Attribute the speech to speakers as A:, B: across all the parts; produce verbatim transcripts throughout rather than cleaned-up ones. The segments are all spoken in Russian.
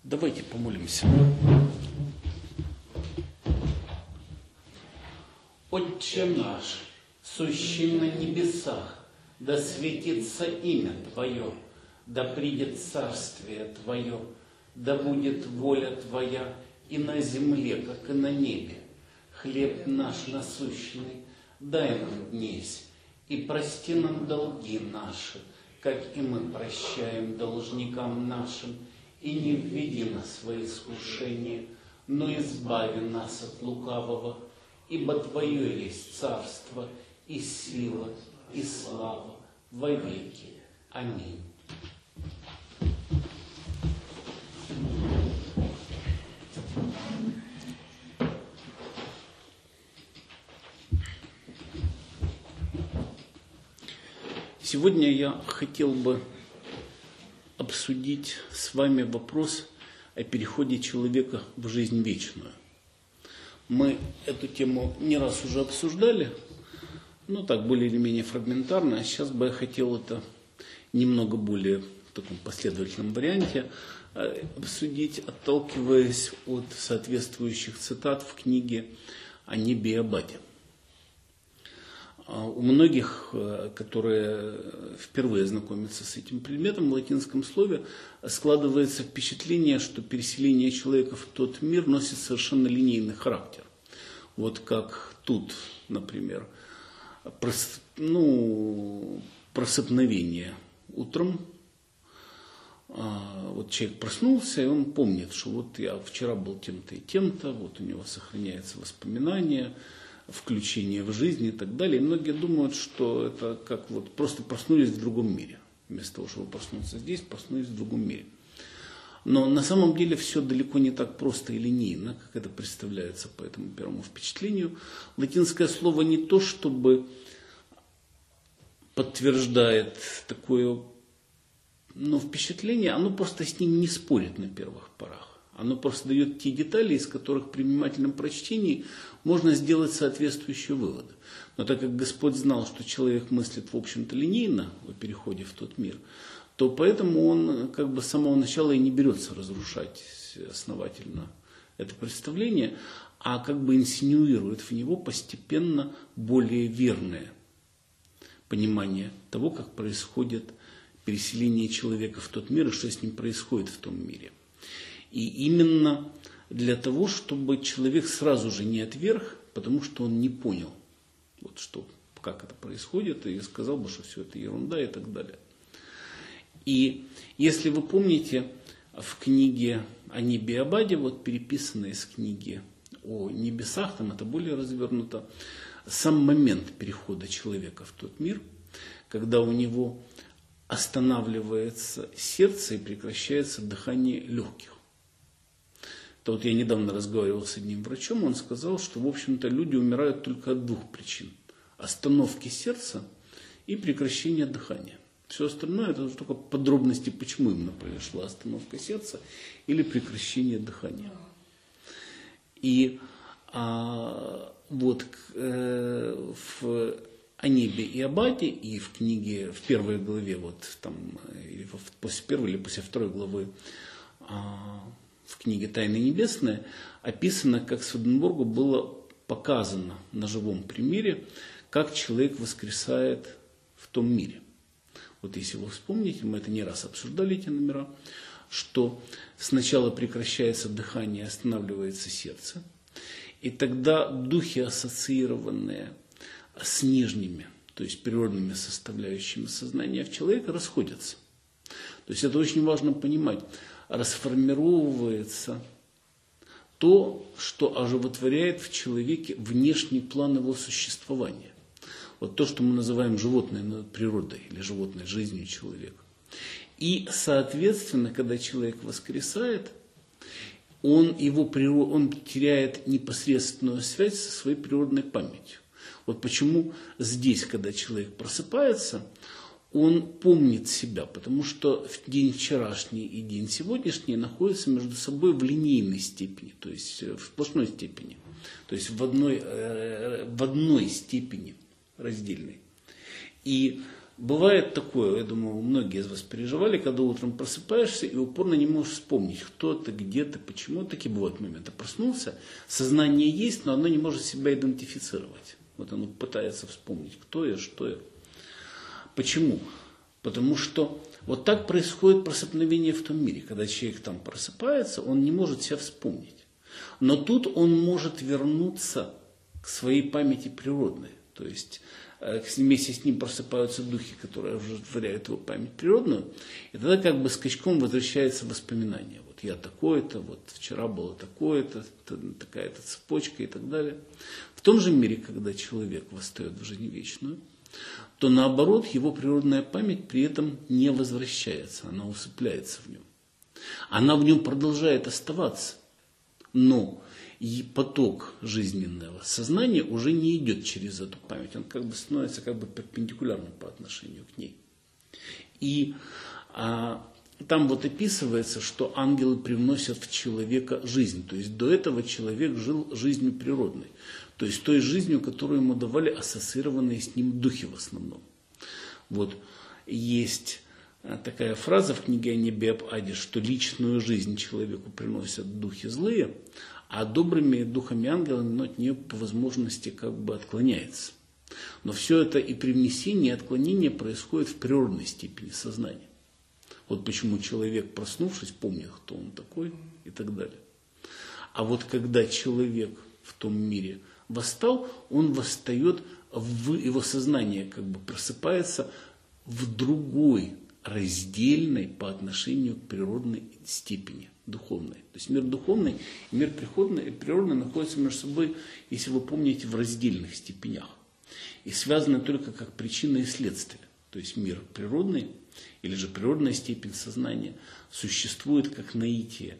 A: Давайте помолимся. Отче наш, сущий на небесах, да светится имя Твое, да придет царствие Твое, да будет воля Твоя и на земле, как и на небе. Хлеб наш насущный дай нам днесь, и прости нам долги наши, как и мы прощаем должникам нашим, и не введи нас во искушение, но избави нас от лукавого, ибо Твое есть царство, и сила, и слава во веки. Аминь. Сегодня я хотел бы обсудить с вами вопрос о переходе человека в жизнь вечную. Мы эту тему не раз уже обсуждали, ну так, более или менее фрагментарно. А сейчас бы я хотел это немного более в таком последовательном варианте обсудить, отталкиваясь от соответствующих цитат в книге о небе и об аде. У многих, которые впервые знакомятся с этим предметом в латинском слове, складывается впечатление, что переселение человека в тот мир носит совершенно линейный характер. Вот как тут, например, прос, ну, просыпновение утром. Вот человек проснулся, и он помнит, что вот я вчера был тем-то и тем-то, вот у него сохраняется воспоминание, включение в жизнь и так далее. И многие думают, что это как вот просто проснулись в другом мире. Вместо того, чтобы проснуться здесь, проснулись в другом мире. Но на самом деле все далеко не так просто и линейно, как это представляется по этому первому впечатлению. Латинское слово не то, чтобы подтверждает такое, но впечатление, оно просто с ним не спорит на первых порах. Оно просто дает те детали, из которых при внимательном прочтении можно сделать соответствующие выводы. Но так как Господь знал, что человек мыслит, в общем-то, линейно о переходе в тот мир, то поэтому он как бы с самого начала и не берется разрушать основательно это представление, а как бы инсинуирует в него постепенно более верное понимание того, как происходит переселение человека в тот мир и что с ним происходит в том мире. И именно для того, чтобы человек сразу же не отверг, потому что он не понял, вот что, как это происходит, и сказал бы, что все это ерунда и так далее. И если вы помните, в книге о небе и об аде, вот переписанной из книги о небесах, там это более развернуто, сам момент перехода человека в тот мир, когда у него останавливается сердце и прекращается дыхание легких. То вот я недавно разговаривал с одним врачом, он сказал, что, в общем-то, люди умирают только от двух причин. Остановки сердца и прекращение дыхания. Все остальное, это только подробности, почему именно произошла остановка сердца или прекращение дыхания. И а, вот э, в о небе и об аде, и в книге, в первой главе, вот там, или после первой или после второй главы, а, в книге «Тайны небесные» описано, как Сведенборгу было показано на живом примере, как человек воскресает в том мире. Вот если вы вспомните, мы это не раз обсуждали, эти номера, что сначала прекращается дыхание, останавливается сердце, и тогда духи, ассоциированные с нижними, то есть природными составляющими сознания в человека, расходятся. То есть это очень важно понимать. Расформировывается то, что оживотворяет в человеке внешний план его существования. Вот то, что мы называем животной природой или животной жизнью человека. И, соответственно, когда человек воскресает, он, его, он теряет непосредственную связь со своей природной памятью. Вот почему здесь, когда человек просыпается, он помнит себя, потому что в день вчерашний и день сегодняшний находятся между собой в линейной степени, то есть в сплошной степени, то есть в одной, в одной степени раздельной. И Бывает такое, я думаю, многие из вас переживали, когда утром просыпаешься и упорно не можешь вспомнить, кто ты, где ты, почему. Такие бывают моменты. Проснулся, сознание есть, но оно не может себя идентифицировать. Вот оно пытается вспомнить, кто я, что я. Почему? Потому что вот так происходит просыпновение в том мире. Когда человек там просыпается, он не может себя вспомнить. Но тут он может вернуться к своей памяти природной. То есть вместе с ним просыпаются духи, которые оживляют его память природную, и тогда как бы скачком возвращается воспоминание. Вот я такой-то, вот вчера было такое-то, такая-то цепочка и так далее. В том же мире, когда человек восстает в жизнь вечную, то наоборот его природная память при этом не возвращается, она усыпляется в нем. Она в нем продолжает оставаться, но и поток жизненного сознания уже не идет через эту память. Он как бы становится как бы перпендикулярным по отношению к ней. И а, там вот описывается, что ангелы привносят в человека жизнь. То есть до этого человек жил жизнью природной. То есть той жизнью, которую ему давали ассоциированные с ним духи в основном. Вот есть такая фраза в книге о небе об аде, что личную жизнь человеку приносят духи злые, а добрыми духами ангелами от нее по возможности как бы отклоняется. Но все это и привнесение, и отклонение происходит в природной степени сознания. Вот почему человек, проснувшись, помнит, кто он такой и так далее. А вот когда человек в том мире восстал, он восстает, в его сознание как бы просыпается в другой раздельной по отношению к природной степени, духовной. То есть мир духовный и мир природный, природный находятся между собой, если вы помните, в раздельных степенях. И связаны только как причина и следствие. То есть мир природный, или же природная степень сознания, существует как наитие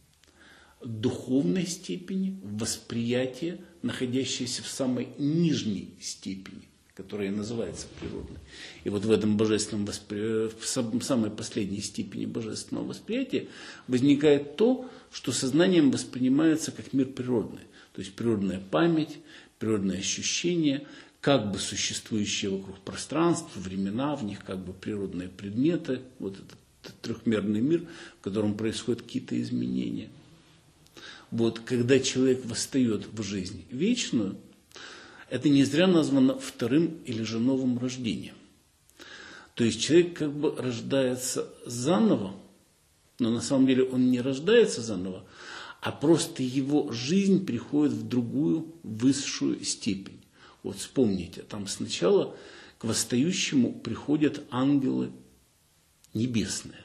A: духовной степени, восприятие, находящееся в самой нижней степени, которая называется природной. И вот в этом божественном воспри... в самой последней степени божественного восприятия возникает то, что сознанием воспринимается как мир природный. То есть природная память, природные ощущения, как бы существующие вокруг пространства, времена, в них как бы природные предметы, вот этот трехмерный мир, в котором происходят какие-то изменения. Вот когда человек восстает в жизнь вечную, это не зря названо вторым или же новым рождением. То есть человек как бы рождается заново, но на самом деле он не рождается заново, а просто его жизнь приходит в другую, высшую степень. Вот вспомните, там сначала к восстающему приходят ангелы небесные.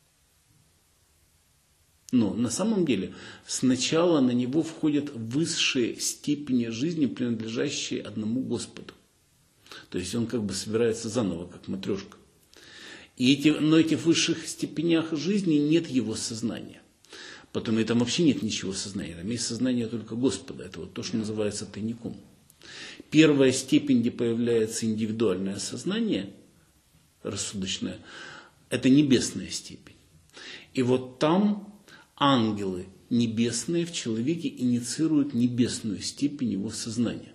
A: Но на самом деле сначала на него входят высшие степени жизни, принадлежащие одному Господу. То есть он как бы собирается заново, как матрешка. И эти, но в этих высших степенях жизни нет его сознания. Потом и там вообще нет ничего сознания. Там есть сознание только Господа. Это вот то, что называется тайником. Первая степень, где появляется индивидуальное сознание, рассудочное, это небесная степень. И вот там ангелы небесные в человеке инициируют небесную степень его сознания.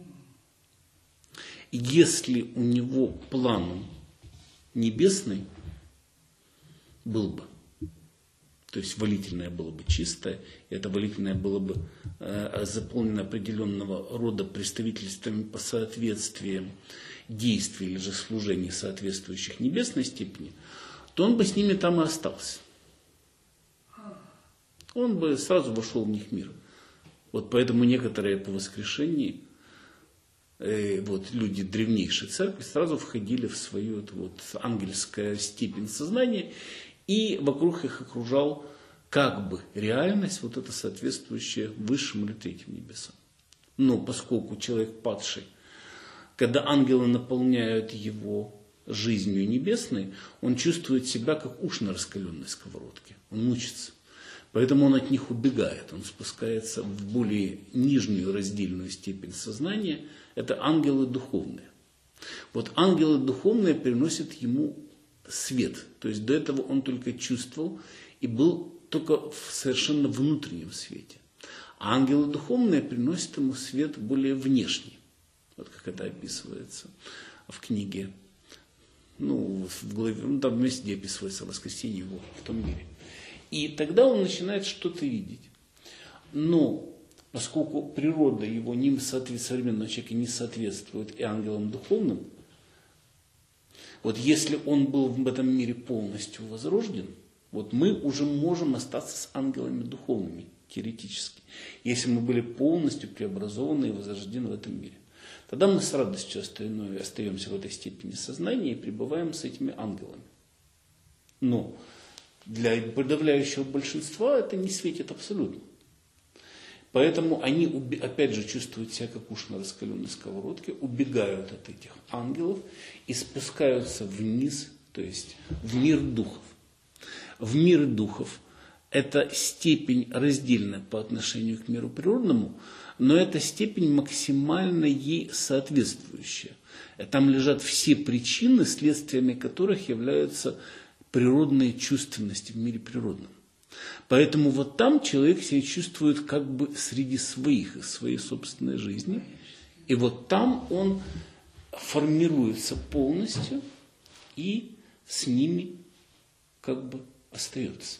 A: Если у него план небесный был бы, то есть волительное было бы чистое, и это волительное было бы э, заполнено определенного рода представительствами по соответствиям действий или же служений, соответствующих небесной степени, то он бы с ними там и остался. Он бы сразу вошел в них мир. Вот поэтому некоторые по воскрешении, э, вот, люди древнейшей церкви сразу входили в свою вот, ангельскую степень сознания, и вокруг их окружал как бы реальность, вот это соответствующая высшим или третьим небесам. Но поскольку человек падший, когда ангелы наполняют его жизнью небесной, он чувствует себя как уж на раскаленной сковородке. Он мучится. Поэтому он от них убегает, он спускается в более нижнюю раздельную степень сознания. Это ангелы духовные. Вот ангелы духовные приносят ему свет. То есть до этого он только чувствовал и был только в совершенно внутреннем свете. А ангелы духовные приносят ему свет более внешний. Вот как это описывается в книге Ну, в главе, ну, там вместе, где описывается воскресение его в том мире. И тогда он начинает что-то видеть. Но поскольку природа его не соответствует, современного человека не соответствует и ангелам духовным, вот если он был в этом мире полностью возрожден, вот мы уже можем остаться с ангелами духовными, теоретически, если мы были полностью преобразованы и возрождены в этом мире. Тогда мы с радостью остаемся в этой степени сознания и пребываем с этими ангелами. Но для подавляющего большинства это не светит абсолютно. Поэтому они, опять же, чувствуют себя как уж на раскаленной сковородке, убегают от этих ангелов и спускаются вниз, то есть в мир духов. В мир духов это степень раздельная по отношению к миру природному, но это степень максимально ей соответствующая. Там лежат все причины, следствиями которых являются природные чувственности в мире природном. Поэтому вот там человек себя чувствует как бы среди своих, из своей собственной жизни. И вот там он формируется полностью и с ними как бы остается.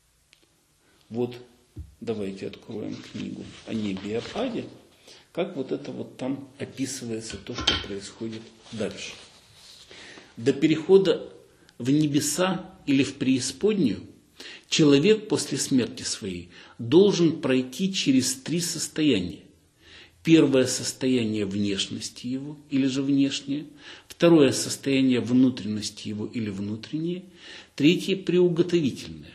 A: Вот давайте откроем книгу о небе и об аде, как вот это вот там описывается то, что происходит дальше. До перехода в небеса или в преисподнюю человек после смерти своей должен пройти через три состояния. Первое состояние внешности его, или же внешнее. Второе состояние внутренности его, или внутреннее. Третье приуготовительное.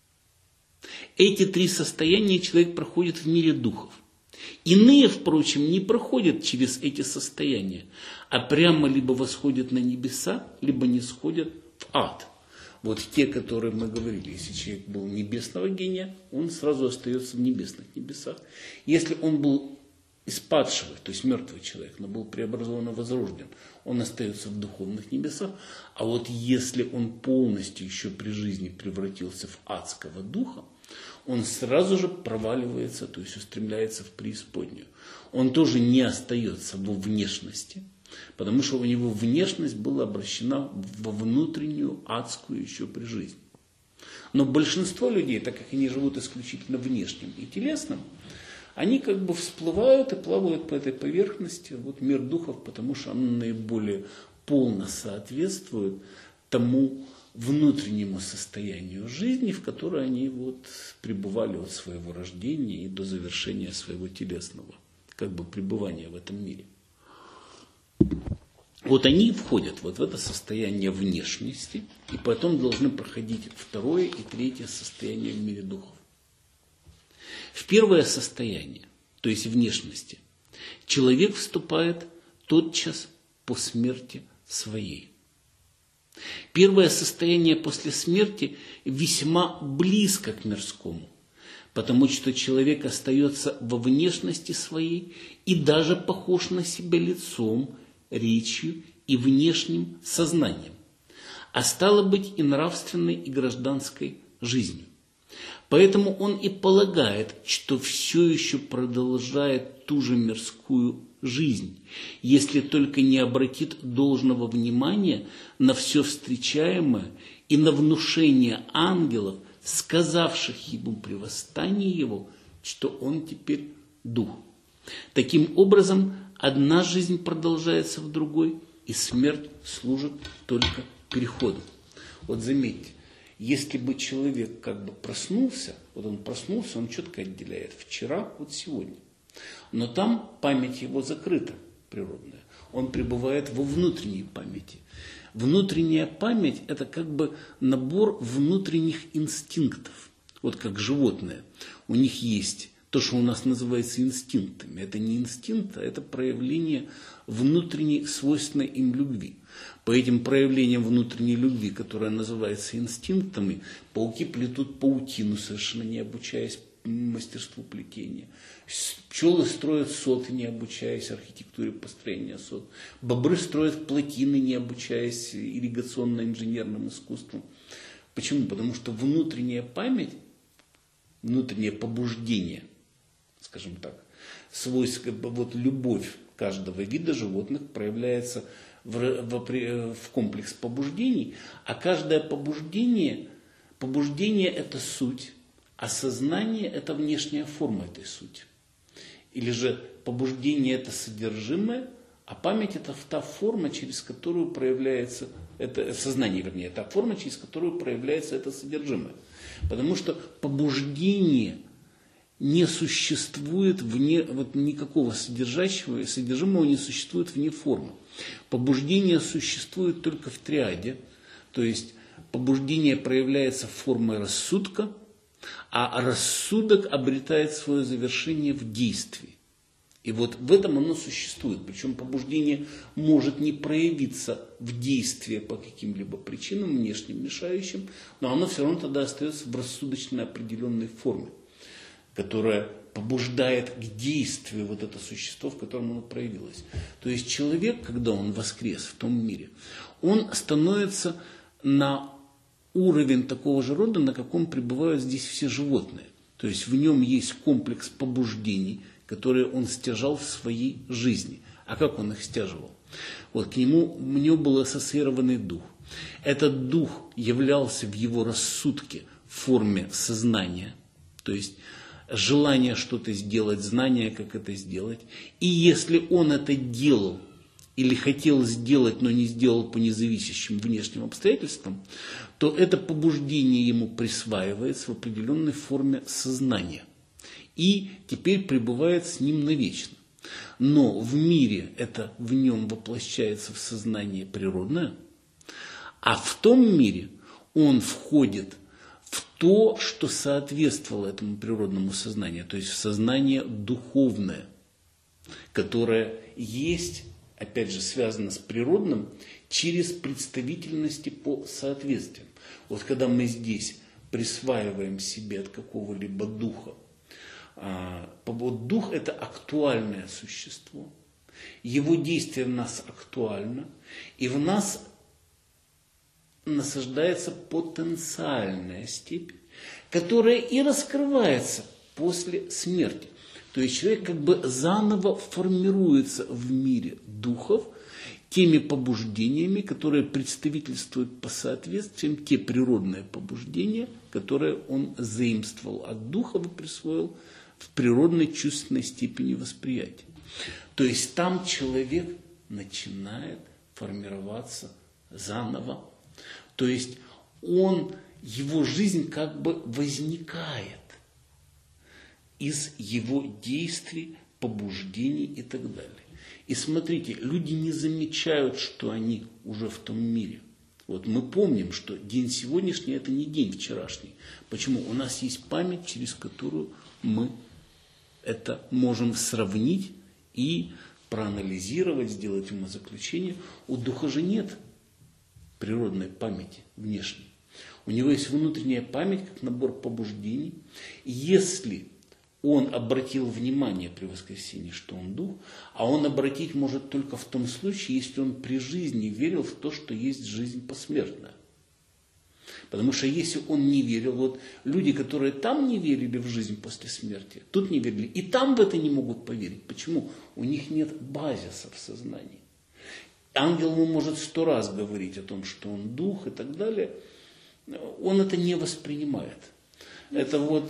A: Эти три состояния человек проходит в мире духов. Иные, впрочем, не проходят через эти состояния, а прямо либо восходят на небеса, либо не сходят в ад. Вот те, которые мы говорили, если человек был небесного гения, он сразу остается в небесных небесах. Если он был из падшего, то есть мертвый человек, но был преобразован и возрожден, он остается в духовных небесах. А вот если он полностью еще при жизни превратился в адского духа, он сразу же проваливается, то есть устремляется в преисподнюю. Он тоже не остается во внешности, потому что у него внешность была обращена во внутреннюю адскую еще при жизни. Но большинство людей, так как они живут исключительно внешним и телесным, они как бы всплывают и плавают по этой поверхности, вот мир духов, потому что он наиболее полно соответствует тому внутреннему состоянию жизни, в которой они вот пребывали от своего рождения и до завершения своего телесного, как бы пребывания в этом мире. Вот они входят вот в это состояние внешности, и потом должны проходить второе и третье состояние в мире духов. В первое состояние, то есть внешности, человек вступает тотчас по смерти своей. Первое состояние после смерти весьма близко к мирскому, потому что человек остается во внешности своей и даже похож на себя лицом, речью и внешним сознанием, а стало быть и нравственной, и гражданской жизнью. Поэтому он и полагает, что все еще продолжает ту же мирскую жизнь, если только не обратит должного внимания на все встречаемое и на внушение ангелов, сказавших ему при восстании его, что он теперь дух. Таким образом, одна жизнь продолжается в другой, и смерть служит только переходу. Вот заметьте, если бы человек как бы проснулся, вот он проснулся, он четко отделяет вчера от сегодня. Но там память его закрыта, природная. Он пребывает во внутренней памяти. Внутренняя память – это как бы набор внутренних инстинктов. Вот как животные. У них есть то, что у нас называется инстинктами. Это не инстинкт, а это проявление внутренней, свойственной им любви. По этим проявлениям внутренней любви, которая называется инстинктами, пауки плетут паутину, совершенно не обучаясь мастерству плетения. Пчелы строят соты, не обучаясь архитектуре построения сот. Бобры строят плотины, не обучаясь ирригационно-инженерным искусствам. Почему? Потому что внутренняя память, внутреннее побуждение, скажем так, свойство, вот любовь каждого вида животных проявляется в, в, в комплекс побуждений, а каждое побуждение, побуждение это суть, а сознание это внешняя форма этой сути. Или же побуждение это содержимое, а память это та форма, через которую проявляется, это сознание, вернее, та форма, через которую проявляется это содержимое. Потому что побуждение не существует вне, вот никакого содержащего, содержимого не существует вне формы. Побуждение существует только в триаде, то есть побуждение проявляется формой рассудка, а рассудок обретает свое завершение в действии. И вот в этом оно существует. Причем побуждение может не проявиться в действии по каким-либо причинам, внешним мешающим, но оно все равно тогда остается в рассудочной определенной форме, которая побуждает к действию вот это существо, в котором оно проявилось. То есть человек, когда он воскрес в том мире, он становится на уровень такого же рода, на каком пребывают здесь все животные. То есть в нем есть комплекс побуждений, которые он стяжал в своей жизни. А как он их стяживал? Вот к нему, у него был ассоциированный дух. Этот дух являлся в его рассудке в форме сознания, то есть желание что-то сделать, знание, как это сделать. И если он это делал или хотел сделать, но не сделал по независящим внешним обстоятельствам, то это побуждение ему присваивается в определенной форме сознания. И теперь пребывает с ним навечно. Но в мире это в нем воплощается в сознание природное, а в том мире он входит в то, что соответствовало этому природному сознанию, то есть в сознание духовное, которое есть, опять же, связано с природным через представительности по соответствиям. Вот когда мы здесь присваиваем себе от какого-либо духа, вот дух это актуальное существо, его действие в нас актуально, и в нас насаждается потенциальная степень, которая и раскрывается после смерти. То есть человек как бы заново формируется в мире духов теми побуждениями, которые представительствуют по соответствиям те природные побуждения, которые он заимствовал от духов и присвоил в природной чувственной степени восприятия. То есть там человек начинает формироваться заново. То есть он, его жизнь как бы возникает из его действий, побуждений и так далее. И смотрите, люди не замечают, что они уже в том мире. Вот мы помним, что день сегодняшний это не день вчерашний. Почему? У нас есть память, через которую мы это можем сравнить и проанализировать, сделать умозаключение. У духа же нет природной памяти внешней. У него есть внутренняя память, как набор побуждений. И если он обратил внимание при воскресении, что он дух, а он обратить может только в том случае, если он при жизни верил в то, что есть жизнь посмертная. Потому что если он не верил, вот люди, которые там не верили в жизнь после смерти, тут не верили, и там в это не могут поверить. Почему? У них нет базиса в сознании. Ангел ему может сто раз говорить о том, что он дух и так далее. Он это не воспринимает. Это вот...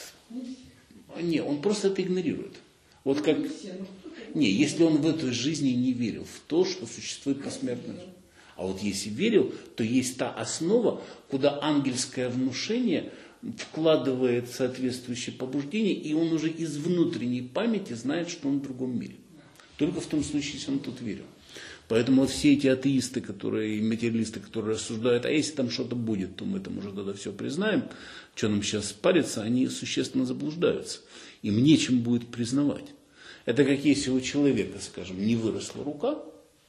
A: Не, он просто это игнорирует. Вот как... Не, если он в этой жизни не верил в то, что существует посмертная жизнь. А вот если верил, то есть та основа, куда ангельское внушение вкладывает соответствующее побуждение, и он уже из внутренней памяти знает, что он в другом мире. Только в том случае, если он тут верил. Поэтому вот все эти атеисты, которые, и материалисты, которые рассуждают, а если там что-то будет, то мы там уже тогда все признаем, что нам сейчас париться, они существенно заблуждаются. Им нечем будет признавать. Это как если у человека, скажем, не выросла рука,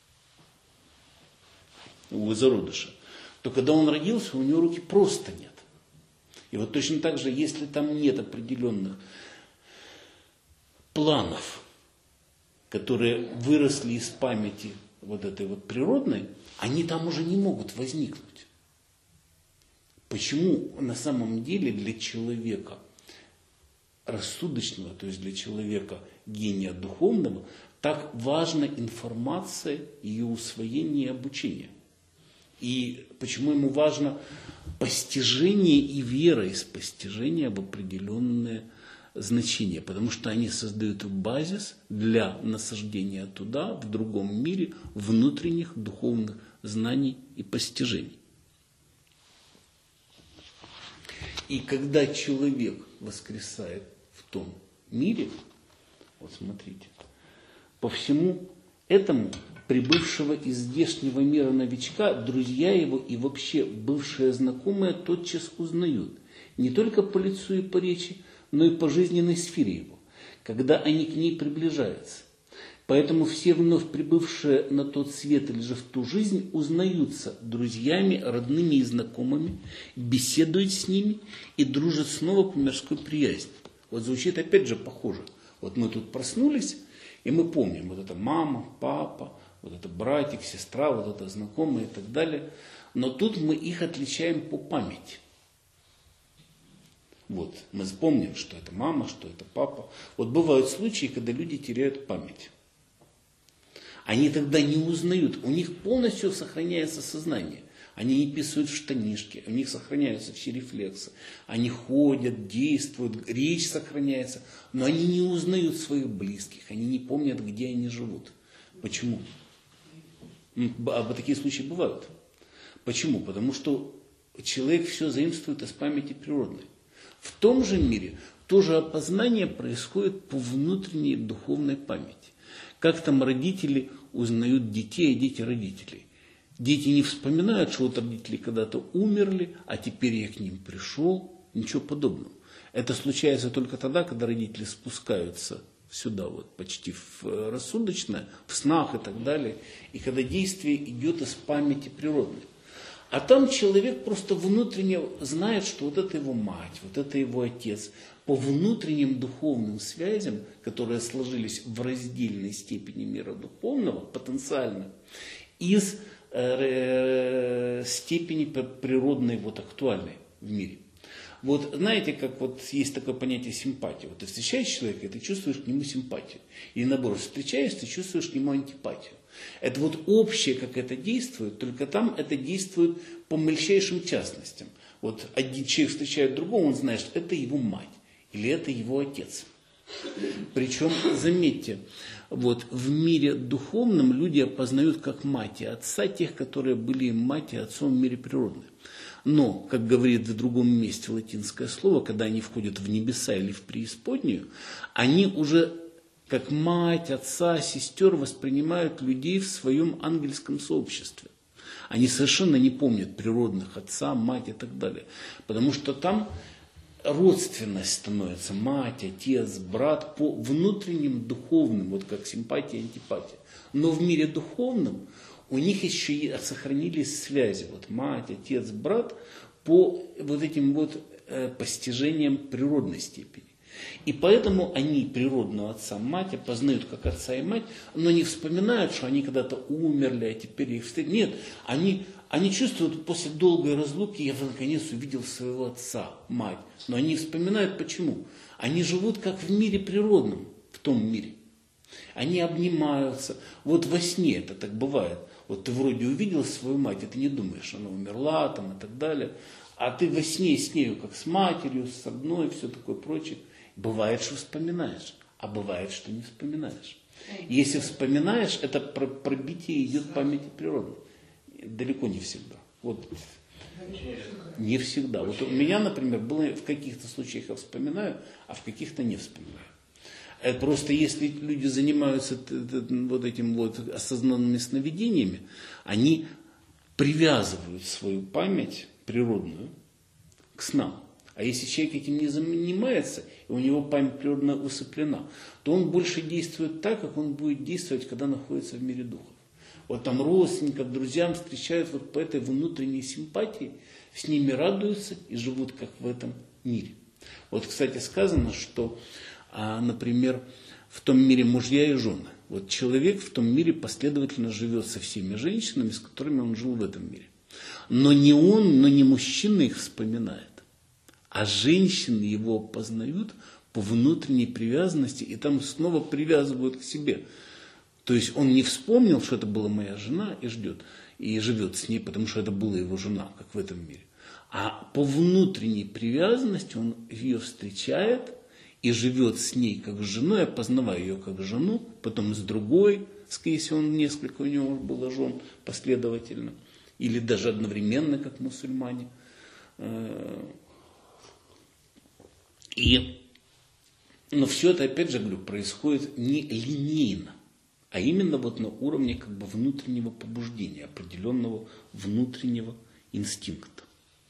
A: у зародыша, то когда он родился, у него руки просто нет. И вот точно так же, если там нет определенных планов, которые выросли из памяти вот этой вот природной, они там уже не могут возникнуть. Почему на самом деле для человека рассудочного, то есть для человека гения духовного, так важна информация, ее усвоение и обучение. И почему ему важно постижение и вера из постижения об определенные значения? Потому что они создают базис для насаждения туда, в другом мире, внутренних духовных знаний и постижений. И когда человек воскресает в том мире, вот смотрите, по всему этому прибывшего из здешнего мира новичка друзья его и вообще бывшие знакомые тотчас узнают, не только по лицу и по речи, но и по жизненной сфере его, когда они к ней приближаются. Поэтому все вновь прибывшие на тот свет или же в ту жизнь узнаются друзьями, родными и знакомыми, беседуют с ними и дружат снова по мирской приязни. Вот звучит опять же похоже. Вот мы тут проснулись, и мы помним, вот это мама, папа, вот это братик, сестра, вот это знакомые и так далее. Но тут мы их отличаем по памяти. Вот, мы вспомним, что это мама, что это папа. Вот бывают случаи, когда люди теряют память. Они тогда не узнают, у них полностью сохраняется сознание. Они не писают в штанишки, у них сохраняются все рефлексы. Они ходят, действуют, речь сохраняется, но они не узнают своих близких, они не помнят, где они живут. Почему? А такие случаи бывают. Почему? Потому что человек все заимствует из памяти природной. В том же мире тоже опознание происходит по внутренней духовной памяти. Как там родители узнают детей, а дети родителей. Дети не вспоминают, что вот родители когда-то умерли, а теперь я к ним пришел. Ничего подобного. Это случается только тогда, когда родители спускаются сюда, вот, почти в рассудочное, в снах и так далее. И когда действие идет из памяти природной. А там человек просто внутренне знает, что вот это его мать, вот это его отец. По внутренним духовным связям, которые сложились в раздельной степени мира духовного, потенциально, из э, степени природной, вот, актуальной в мире. Вот знаете, как вот есть такое понятие симпатии. Вот ты встречаешь человека, и ты чувствуешь к нему симпатию. И наоборот, встречаешь, ты чувствуешь к нему антипатию. Это вот общее, как это действует, только там это действует по мельчайшим частностям. Вот один человек встречает другого, он знает, что это его мать или это его отец. Причем, заметьте, вот в мире духовном люди опознают как мать и отца тех, которые были им мать и отцом в мире природным. Но, как говорит в другом месте латинское слово, когда они входят в небеса или в преисподнюю, они уже как мать, отца, сестер воспринимают людей в своем ангельском сообществе. Они совершенно не помнят природных отца, мать и так далее. Потому что там родственность становится мать, отец, брат по внутренним духовным, вот как симпатия и антипатия. Но в мире духовном у них еще и сохранились связи. Вот мать, отец, брат по вот этим вот э, постижениям природной степени. И поэтому они природного отца, мать опознают как отца и мать, но не вспоминают, что они когда-то умерли, а теперь их встретили. Нет, они, они чувствуют, после долгой разлуки я наконец увидел своего отца, мать. Но они вспоминают почему. Они живут как в мире природном, в том мире. Они обнимаются. Вот во сне это так бывает. Вот ты вроде увидел свою мать, и ты не думаешь, она умерла там и так далее. А ты во сне с нею, как с матерью, с одной, все такое прочее. Бывает, что вспоминаешь, а бывает, что не вспоминаешь. Если вспоминаешь, это пробитие идет памяти природы. Далеко не всегда. Вот. Не всегда. Вот у меня, например, было в каких-то случаях я вспоминаю, а в каких-то не вспоминаю. Это просто если люди занимаются вот этим вот осознанными сновидениями, они привязывают свою память природную к снам. А если человек этим не занимается, и у него память природная усыплена, то он больше действует так, как он будет действовать, когда находится в мире духов. Вот там родственников, друзьям встречают вот по этой внутренней симпатии, с ними радуются и живут как в этом мире. Вот, кстати, сказано, что, например, в том мире мужья и жены. Вот человек в том мире последовательно живет со всеми женщинами, с которыми он жил в этом мире. Но не он, но не мужчина их вспоминает. А женщины его познают по внутренней привязанности, и там снова привязывают к себе. То есть он не вспомнил, что это была моя жена и ждет, и живет с ней, потому что это была его жена, как в этом мире. А по внутренней привязанности он ее встречает и живет с ней как с женой, опознавая ее как жену, потом с другой, если он несколько у него было жен последовательно, или даже одновременно, как мусульмане. И, но все это, опять же говорю, происходит не линейно, а именно вот на уровне как бы внутреннего побуждения, определенного внутреннего инстинкта.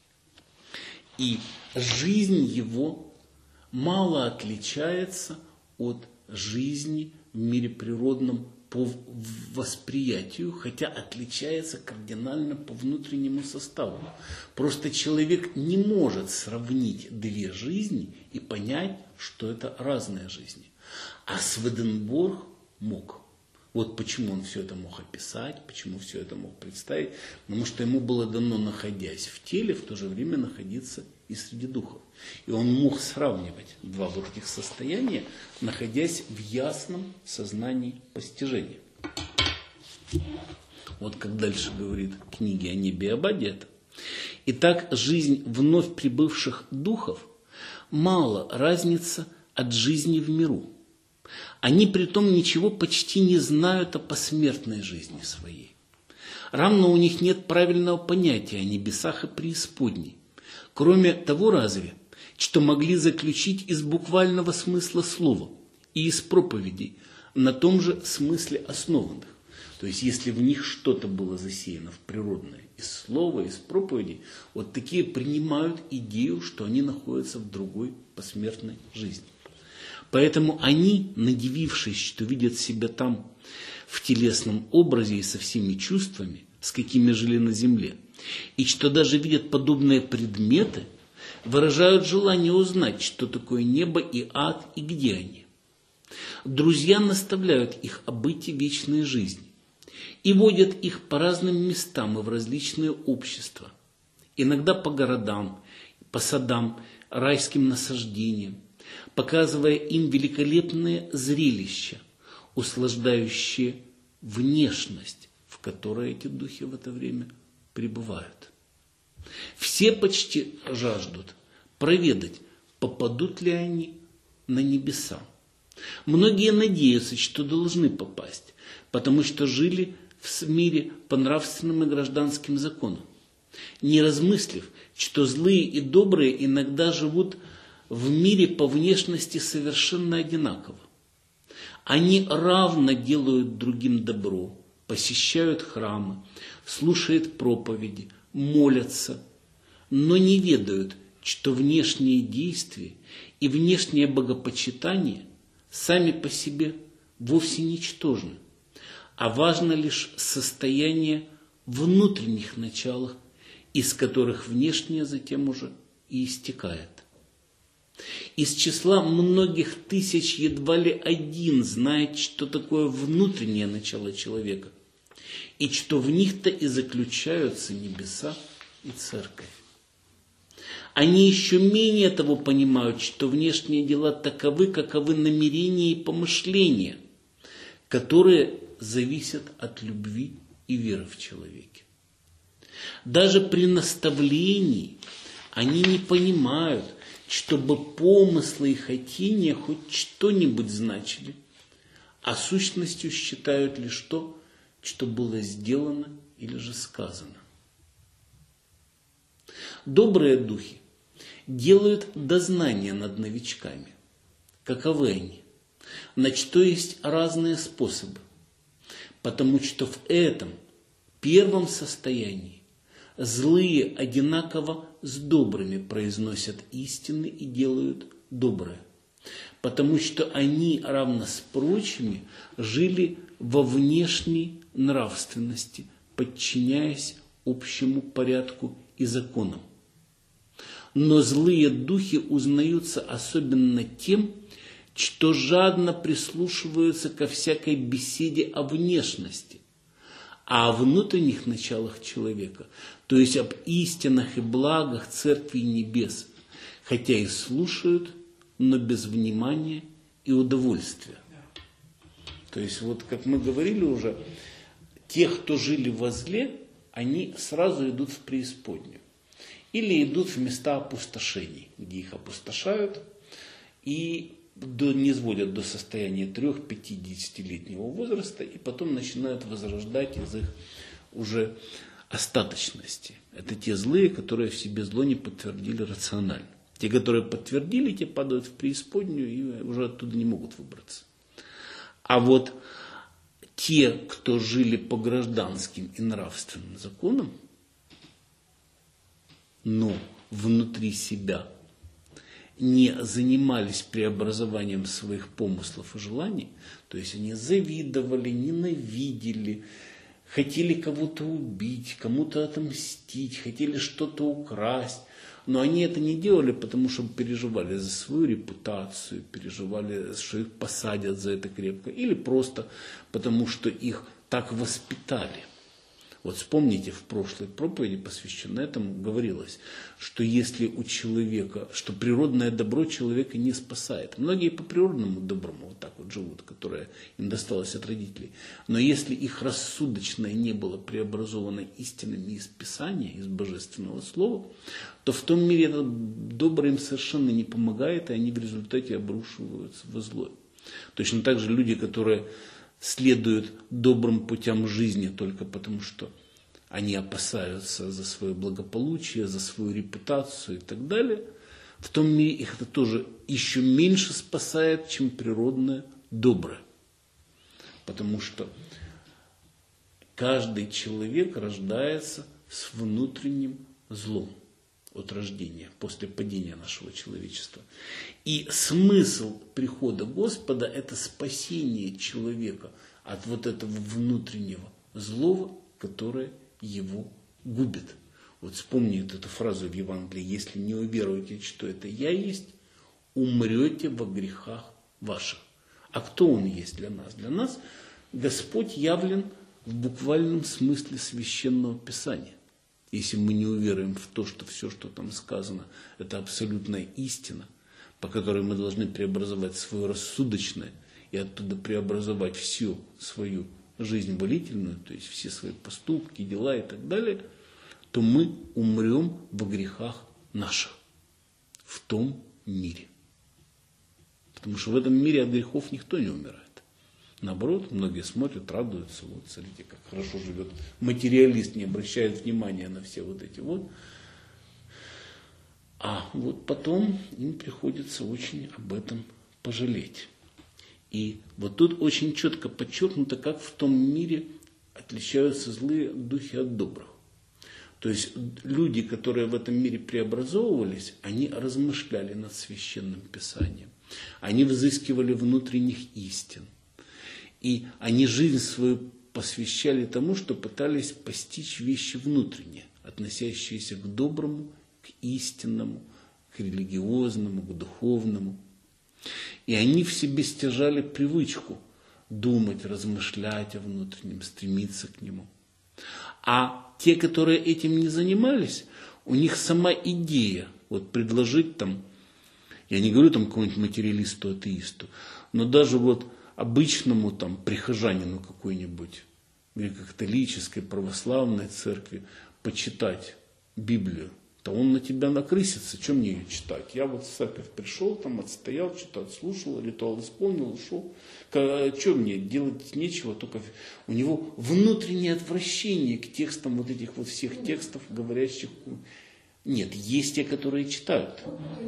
A: И жизнь его мало отличается от жизни в мире природном по восприятию, хотя отличается кардинально по внутреннему составу. Просто человек не может сравнить две жизни и понять, что это разные жизни. А Сведенборг мог. Вот почему он все это мог описать, почему все это мог представить. Потому что ему было дано, находясь в теле, в то же время находиться и среди духов. И он мог сравнивать два вот этих состояния, находясь в ясном сознании постижения. Вот как дальше говорит книги о небе и Абаде это. Итак, жизнь вновь прибывших духов мало разница от жизни в миру. Они притом ничего почти не знают о посмертной жизни своей. Равно у них нет правильного понятия о небесах и преисподней. Кроме того разве, что могли заключить из буквального смысла слова и из проповедей, на том же смысле основанных. То есть, если в них что-то было засеяно в природное, из слова, из проповедей, вот такие принимают идею, что они находятся в другой посмертной жизни. Поэтому они, надивившись, что видят себя там в телесном образе и со всеми чувствами, с какими жили на земле, и что даже видят подобные предметы, выражают желание узнать, что такое небо и ад и где они. Друзья наставляют их о быте вечной жизни и водят их по разным местам и в различные общества, иногда по городам, по садам, райским насаждениям, показывая им великолепные зрелища, услаждающие внешность, в которой эти духи в это время пребывают. Все почти жаждут проведать, попадут ли они на небеса. Многие надеются, что должны попасть, потому что жили в мире по нравственным и гражданским законам, не размыслив, что злые и добрые иногда живут в мире по внешности совершенно одинаково. Они равно делают другим добро, посещают храмы, слушают проповеди, молятся, но не ведают, что внешние действия и внешнее богопочитание сами по себе вовсе ничтожны, а важно лишь состояние внутренних началов, из которых внешнее затем уже и истекает. Из числа многих тысяч едва ли один знает, что такое внутреннее начало человека, и что в них-то и заключаются небеса и церковь. Они еще менее того понимают, что внешние дела таковы, каковы намерения и помышления, которые зависят от любви и веры в человеке. Даже при наставлении они не понимают, чтобы помыслы и хотения хоть что-нибудь значили, а сущностью считают лишь то, что было сделано или же сказано. Добрые духи делают дознание над новичками. Каковы они? На что есть разные способы. Потому что в этом первом состоянии злые одинаково с добрыми произносят истины и делают доброе. Потому что они, равно с прочими, жили во внешней нравственности, подчиняясь общему порядку и законам. Но злые духи узнаются особенно тем, что жадно прислушиваются ко всякой беседе о внешности, а о внутренних началах человека, то есть об истинах и благах Церкви и Небес, хотя и слушают, но без внимания и удовольствия. То есть, вот как мы говорили уже, те, кто жили во зле, они сразу идут в преисподнюю. Или идут в места опустошений, где их опустошают и до, низводят до состояния трех-пяти-десятилетнего возраста, и потом начинают возрождать из их уже остаточности. Это те злые, которые в себе зло не подтвердили рационально. Те, которые подтвердили, те падают в преисподнюю и уже оттуда не могут выбраться. А вот те, кто жили по гражданским и нравственным законам, но внутри себя не занимались преобразованием своих помыслов и желаний, то есть они завидовали, ненавидели, хотели кого-то убить, кому-то отомстить, хотели что-то украсть, но они это не делали, потому что переживали за свою репутацию, переживали, что их посадят за это крепко, или просто потому, что их так воспитали. Вот вспомните, в прошлой проповеди, посвященной этому, говорилось, что если у человека, что природное добро человека не спасает. Многие по природному доброму вот так вот живут, которое им досталось от родителей. Но если их рассудочное не было преобразовано истинами из Писания, из Божественного Слова, то в том мире это доброе им совершенно не помогает, и они в результате обрушиваются во зло. Точно так же люди, которые следуют добрым путям жизни только потому, что они опасаются за свое благополучие, за свою репутацию и так далее, в том мире их это тоже еще меньше спасает, чем природное доброе. Потому что каждый человек рождается с внутренним злом от рождения, после падения нашего человечества. И смысл прихода Господа – это спасение человека от вот этого внутреннего злого, которое его губит. Вот вспомните эту фразу в Евангелии: «Если не уверуете, что это я есть, умрете во грехах ваших». А кто Он есть для нас? Для нас Господь явлен в буквальном смысле Священного Писания. Если мы не уверуем в то, что все, что там сказано, это абсолютная истина, по которой мы должны преобразовать свое рассудочное и оттуда преобразовать всю свою жизнь волительную, то есть все свои поступки, дела и так далее, то мы умрем во грехах наших в том мире. Потому что в этом мире от грехов никто не умирает. Наоборот, многие смотрят, радуются, вот смотрите, как хорошо живет материалист, не обращает внимания на все вот эти вот. А вот потом им приходится очень об этом пожалеть. И вот тут очень четко подчеркнуто, как в том мире отличаются злые духи от добрых. То есть люди, которые в этом мире преобразовывались, они размышляли над Священным Писанием. Они взыскивали внутренних истин. И они жизнь свою посвящали тому, что пытались постичь вещи внутренние, относящиеся к доброму, к истинному, к религиозному, к духовному. И они в себе стяжали привычку думать, размышлять о внутреннем, стремиться к нему. А те, которые этим не занимались, у них сама идея вот предложить там, я не говорю там какому-нибудь материалисту, атеисту, но даже вот обычному там прихожанину какой-нибудь греко-католической, православной церкви почитать Библию, то он на тебя накрысится, что мне ее читать? Я вот в церковь пришел, там отстоял, что-то отслушал, ритуал исполнил, ушел. Что мне делать нечего, только у него внутреннее отвращение к текстам вот этих вот всех текстов, говорящих. Нет, есть те, которые читают.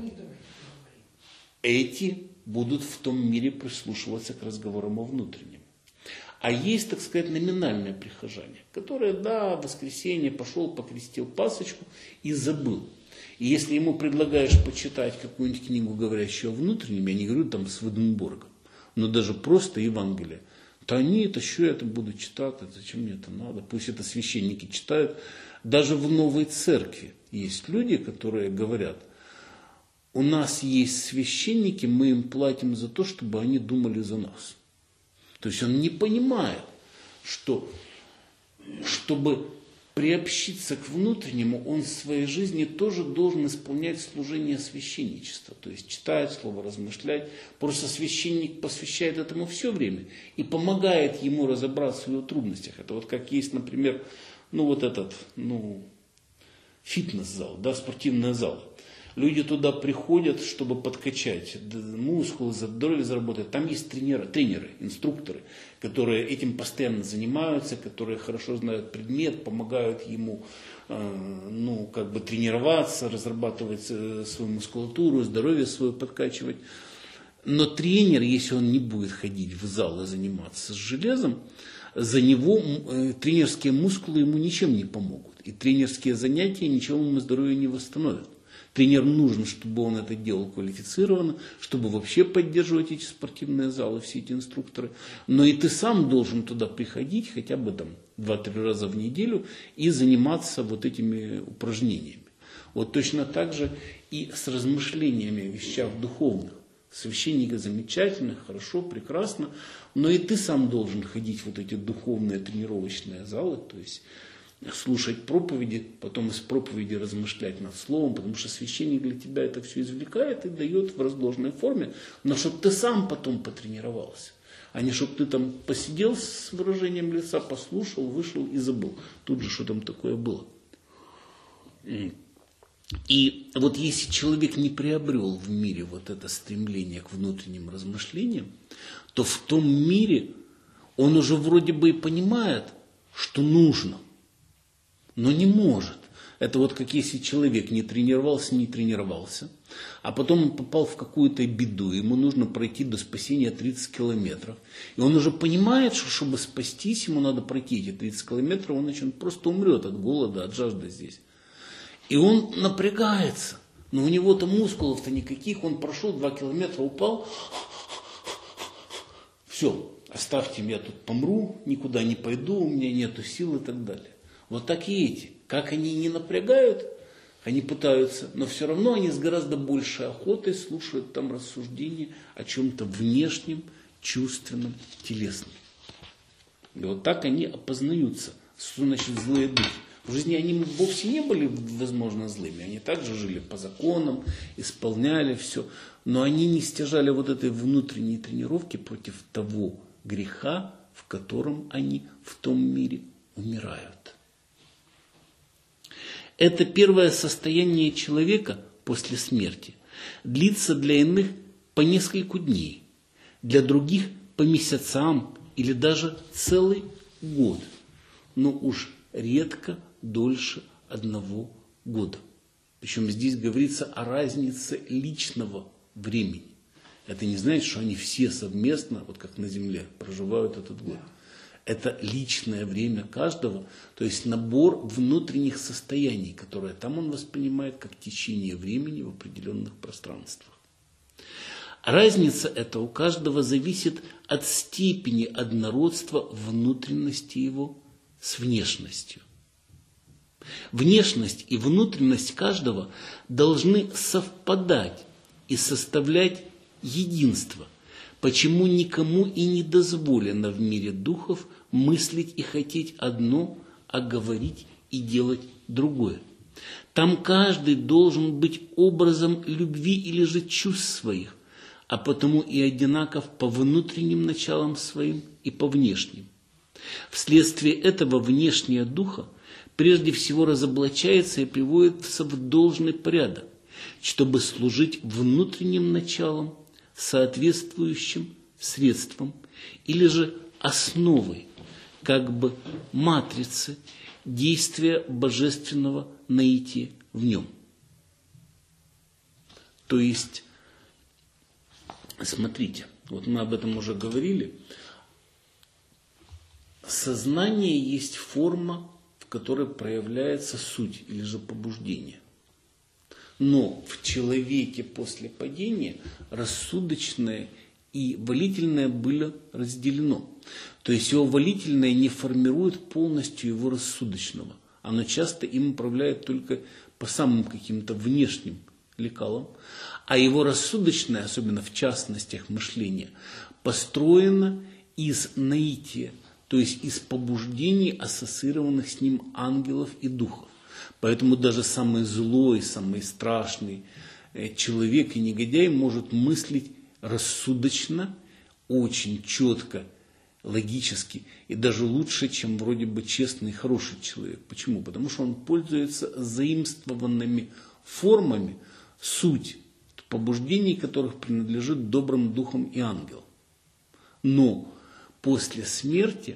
A: Эти будут в том мире прислушиваться к разговорам о внутреннем. А есть, так сказать, номинальное прихожане, которое, да, в воскресенье пошел, покрестил пасочку и забыл. И если ему предлагаешь почитать какую-нибудь книгу, говорящую о внутреннем, я не говорю там с Ваденбургом, но даже просто Евангелие, то они это, что я это буду читать, зачем мне это надо, пусть это священники читают. Даже в новой церкви есть люди, которые говорят: у нас есть священники, мы им платим за то, чтобы они думали за нас. То есть он не понимает, что чтобы приобщиться к внутреннему, он в своей жизни тоже должен исполнять служение священничества. То есть читать слово, размышлять. Просто священник посвящает этому все время и помогает ему разобраться в его трудностях. Это вот как есть, например, ну вот этот, ну, фитнес-зал, да, спортивный зал. Люди туда приходят, чтобы подкачать мускулы, здоровье заработать. Там есть тренеры, тренеры, инструкторы, которые этим постоянно занимаются, которые хорошо знают предмет, помогают ему э, ну, как бы тренироваться, разрабатывать свою мускулатуру, здоровье свое подкачивать. Но тренер, если он не будет ходить в зал и заниматься с железом, за него э, тренерские мускулы ему ничем не помогут. И тренерские занятия ничего ему здоровью не восстановят. Тренер нужен, чтобы он это делал квалифицированно, чтобы вообще поддерживать эти спортивные залы, все эти инструкторы. Но и ты сам должен туда приходить хотя бы там два-три раза в неделю и заниматься вот этими упражнениями. Вот точно так же и с размышлениями о вещах духовных. Священника замечательно, хорошо, прекрасно, но и ты сам должен ходить в вот эти духовные тренировочные залы, то есть слушать проповеди, потом из проповеди размышлять над словом, потому что священник для тебя это все извлекает и дает в разложенной форме, но чтобы ты сам потом потренировался, а не чтобы ты там посидел с выражением лица, послушал, вышел и забыл. Тут же что там такое было. И вот если человек не приобрел в мире вот это стремление к внутренним размышлениям, то в том мире он уже вроде бы и понимает, что нужно, но не может. Это вот как если человек не тренировался, не тренировался, а потом он попал в какую-то беду, ему нужно пройти до спасения тридцать километров. И он уже понимает, что чтобы спастись, ему надо пройти эти тридцать километров, он значит, просто умрет от голода, от жажды здесь. И он напрягается, но у него-то мускулов-то никаких, он прошел два километра, упал, все, оставьте меня, тут помру, никуда не пойду, у меня нету сил и так далее. Вот так и эти. Как они не напрягают, они пытаются, но все равно они с гораздо большей охотой слушают там рассуждения о чем-то внешнем, чувственном, телесном. И вот так они опознаются, что значит злые духи. В жизни они вовсе не были, возможно, злыми. Они также жили по законам, исполняли все. Но они не стяжали вот этой внутренней тренировки против того греха, в котором они в том мире умирают. Это первое состояние человека после смерти длится для иных по несколько дней, для других по месяцам или даже целый год, но уж редко дольше одного года. Причем здесь говорится о разнице личного времени. Это не значит, что они все совместно, вот как на земле, проживают этот год. Это личное время каждого, то есть набор внутренних состояний, которые там он воспринимает как течение времени в определенных пространствах. Разница эта у каждого зависит от степени однородства внутренности его с внешностью. Внешность и внутренность каждого должны совпадать и составлять единство, почему никому и не дозволено в мире духов мыслить и хотеть одно, а говорить и делать другое. Там каждый должен быть образом любви или же чувств своих, а потому и одинаков по внутренним началам своим и по внешним. Вследствие этого внешнее духа прежде всего разоблачается и приводится в должный порядок, чтобы служить внутренним началом, соответствующим средством или же основой, как бы матрицы действия божественного наития в нем. То есть, смотрите, вот мы об этом уже говорили, сознание есть форма, в которой проявляется суть или же побуждение. Но в человеке после падения рассудочное и волительное было разделено. То есть его волительное не формирует полностью его рассудочного. Оно часто им управляет только по самым каким-то внешним лекалам. А его рассудочное, особенно в частностях мышления, построено из наития то есть из побуждений, ассоциированных с ним ангелов и духов. Поэтому даже самый злой, самый страшный человек и негодяй может мыслить рассудочно, очень четко, логически и даже лучше, чем вроде бы честный и хороший человек. Почему? Потому что он пользуется заимствованными формами, суть побуждений, которых принадлежит добрым духам и ангелам. Но после смерти,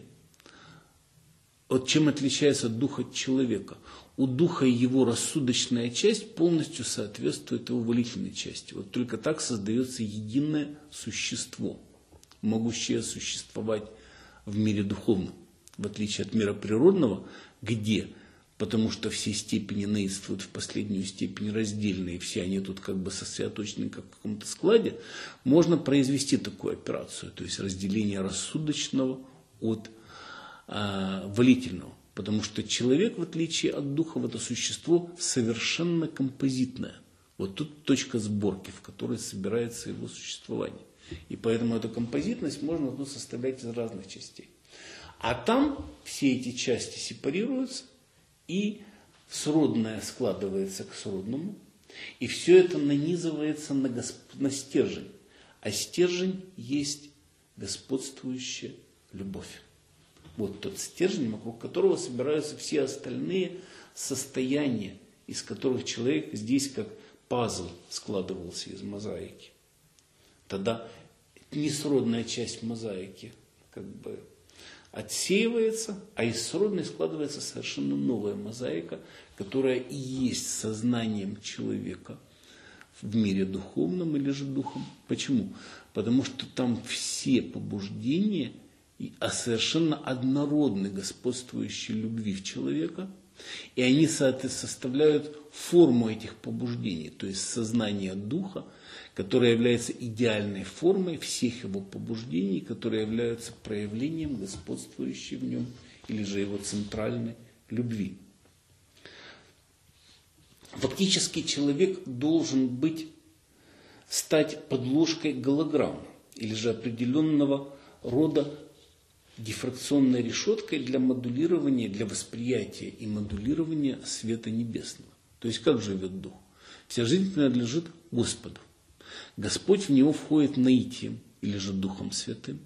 A: вот чем отличается дух от человека? У духа его рассудочная часть полностью соответствует его волительной части. Вот только так создается единое существо, могущее существовать в мире духовном, в отличие от мира природного, где, потому что все степени наидствуют в последнюю степень раздельные, все они тут как бы сосредоточены как в каком-то складе, можно произвести такую операцию, то есть разделение рассудочного от э, волительного. Потому что человек, в отличие от духа, это существо совершенно композитное. Вот тут точка сборки, в которой собирается его существование. И поэтому эту композитность можно тут составлять из разных частей. А там все эти части сепарируются, и сродное складывается к сродному. И все это нанизывается на, госп... на стержень. А стержень есть господствующая любовь. Вот тот стержень, вокруг которого собираются все остальные состояния, из которых человек здесь как пазл складывался из мозаики. Тогда несродная часть мозаики как бы отсеивается, а из сродной складывается совершенно новая мозаика, которая и есть сознанием человека в мире духовном или же духом. Почему? Потому что там все побуждения а совершенно однородной господствующей любви в человека, и они составляют форму этих побуждений, то есть сознание духа, которое является идеальной формой всех его побуждений, которые являются проявлением господствующей в нем или же его центральной любви. Фактически человек должен быть, стать подложкой голограммы или же определенного рода дифракционной решеткой для модулирования, для восприятия и модулирования света небесного. То есть как живет дух? Вся жизнь принадлежит Господу. Господь в него входит наитием или же Духом Святым.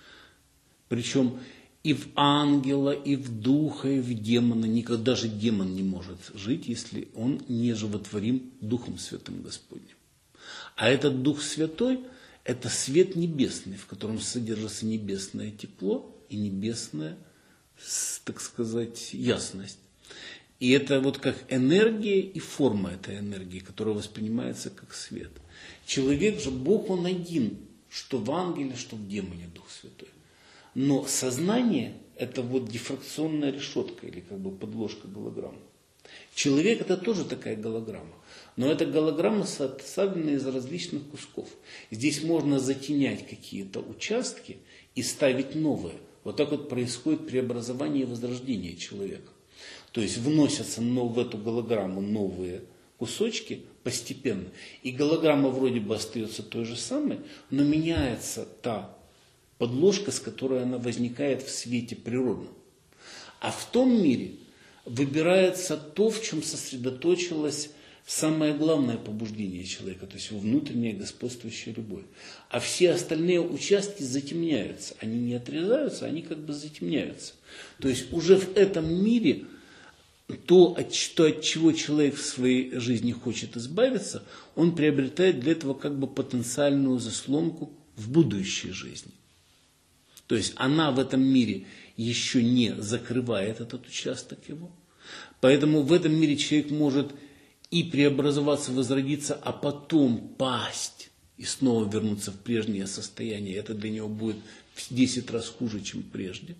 A: Причем и в ангела, и в духа, и в демона. Никогда даже демон не может жить, если он не животворим Духом Святым Господним. А этот Дух Святой – это свет небесный, в котором содержится небесное тепло и небесная, так сказать, ясность. И это вот как энергия и форма этой энергии, которая воспринимается как свет. Человек же, Бог, он один, что в ангеле, что в демоне Дух Святой. Но сознание – это вот дифракционная решетка или как бы подложка голограммы. Человек – это тоже такая голограмма. Но эта голограмма составлена из различных кусков. Здесь можно затенять какие-то участки и ставить новые. Вот так вот происходит преобразование и возрождение человека. То есть вносятся в эту голограмму новые кусочки постепенно. И голограмма вроде бы остается той же самой, но меняется та подложка, с которой она возникает в свете природном. А в том мире выбирается то, в чем сосредоточилось самое главное побуждение человека, то есть его внутренняя господствующая любовь. А все остальные участки затемняются. Они не отрезаются, они как бы затемняются. То есть уже в этом мире то, от, то, от чего человек в своей жизни хочет избавиться, он приобретает для этого как бы потенциальную заслонку в будущей жизни. То есть она в этом мире еще не закрывает этот участок его. Поэтому в этом мире человек может и преобразоваться, возродиться, а потом пасть и снова вернуться в прежнее состояние. Это для него будет в десять раз хуже, чем прежде.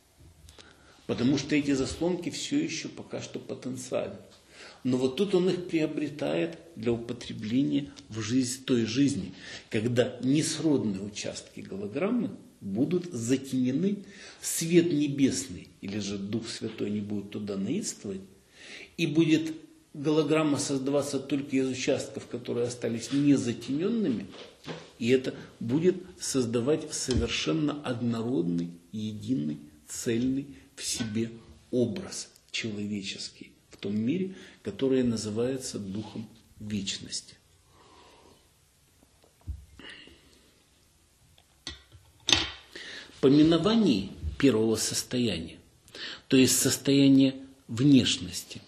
A: Потому что эти заслонки все еще пока что потенциальны. Но вот тут он их приобретает для употребления в жизнь, той жизни, когда несродные участки голограммы будут затенены, свет небесный, или же Дух Святой не будет туда наидствовать, и будет голограмма создаваться только из участков, которые остались незатененными, и это будет создавать совершенно однородный, единый цельный в себе образ человеческий в том мире, который называется духом вечности. По миновании первого состояния, то есть состояния внешности,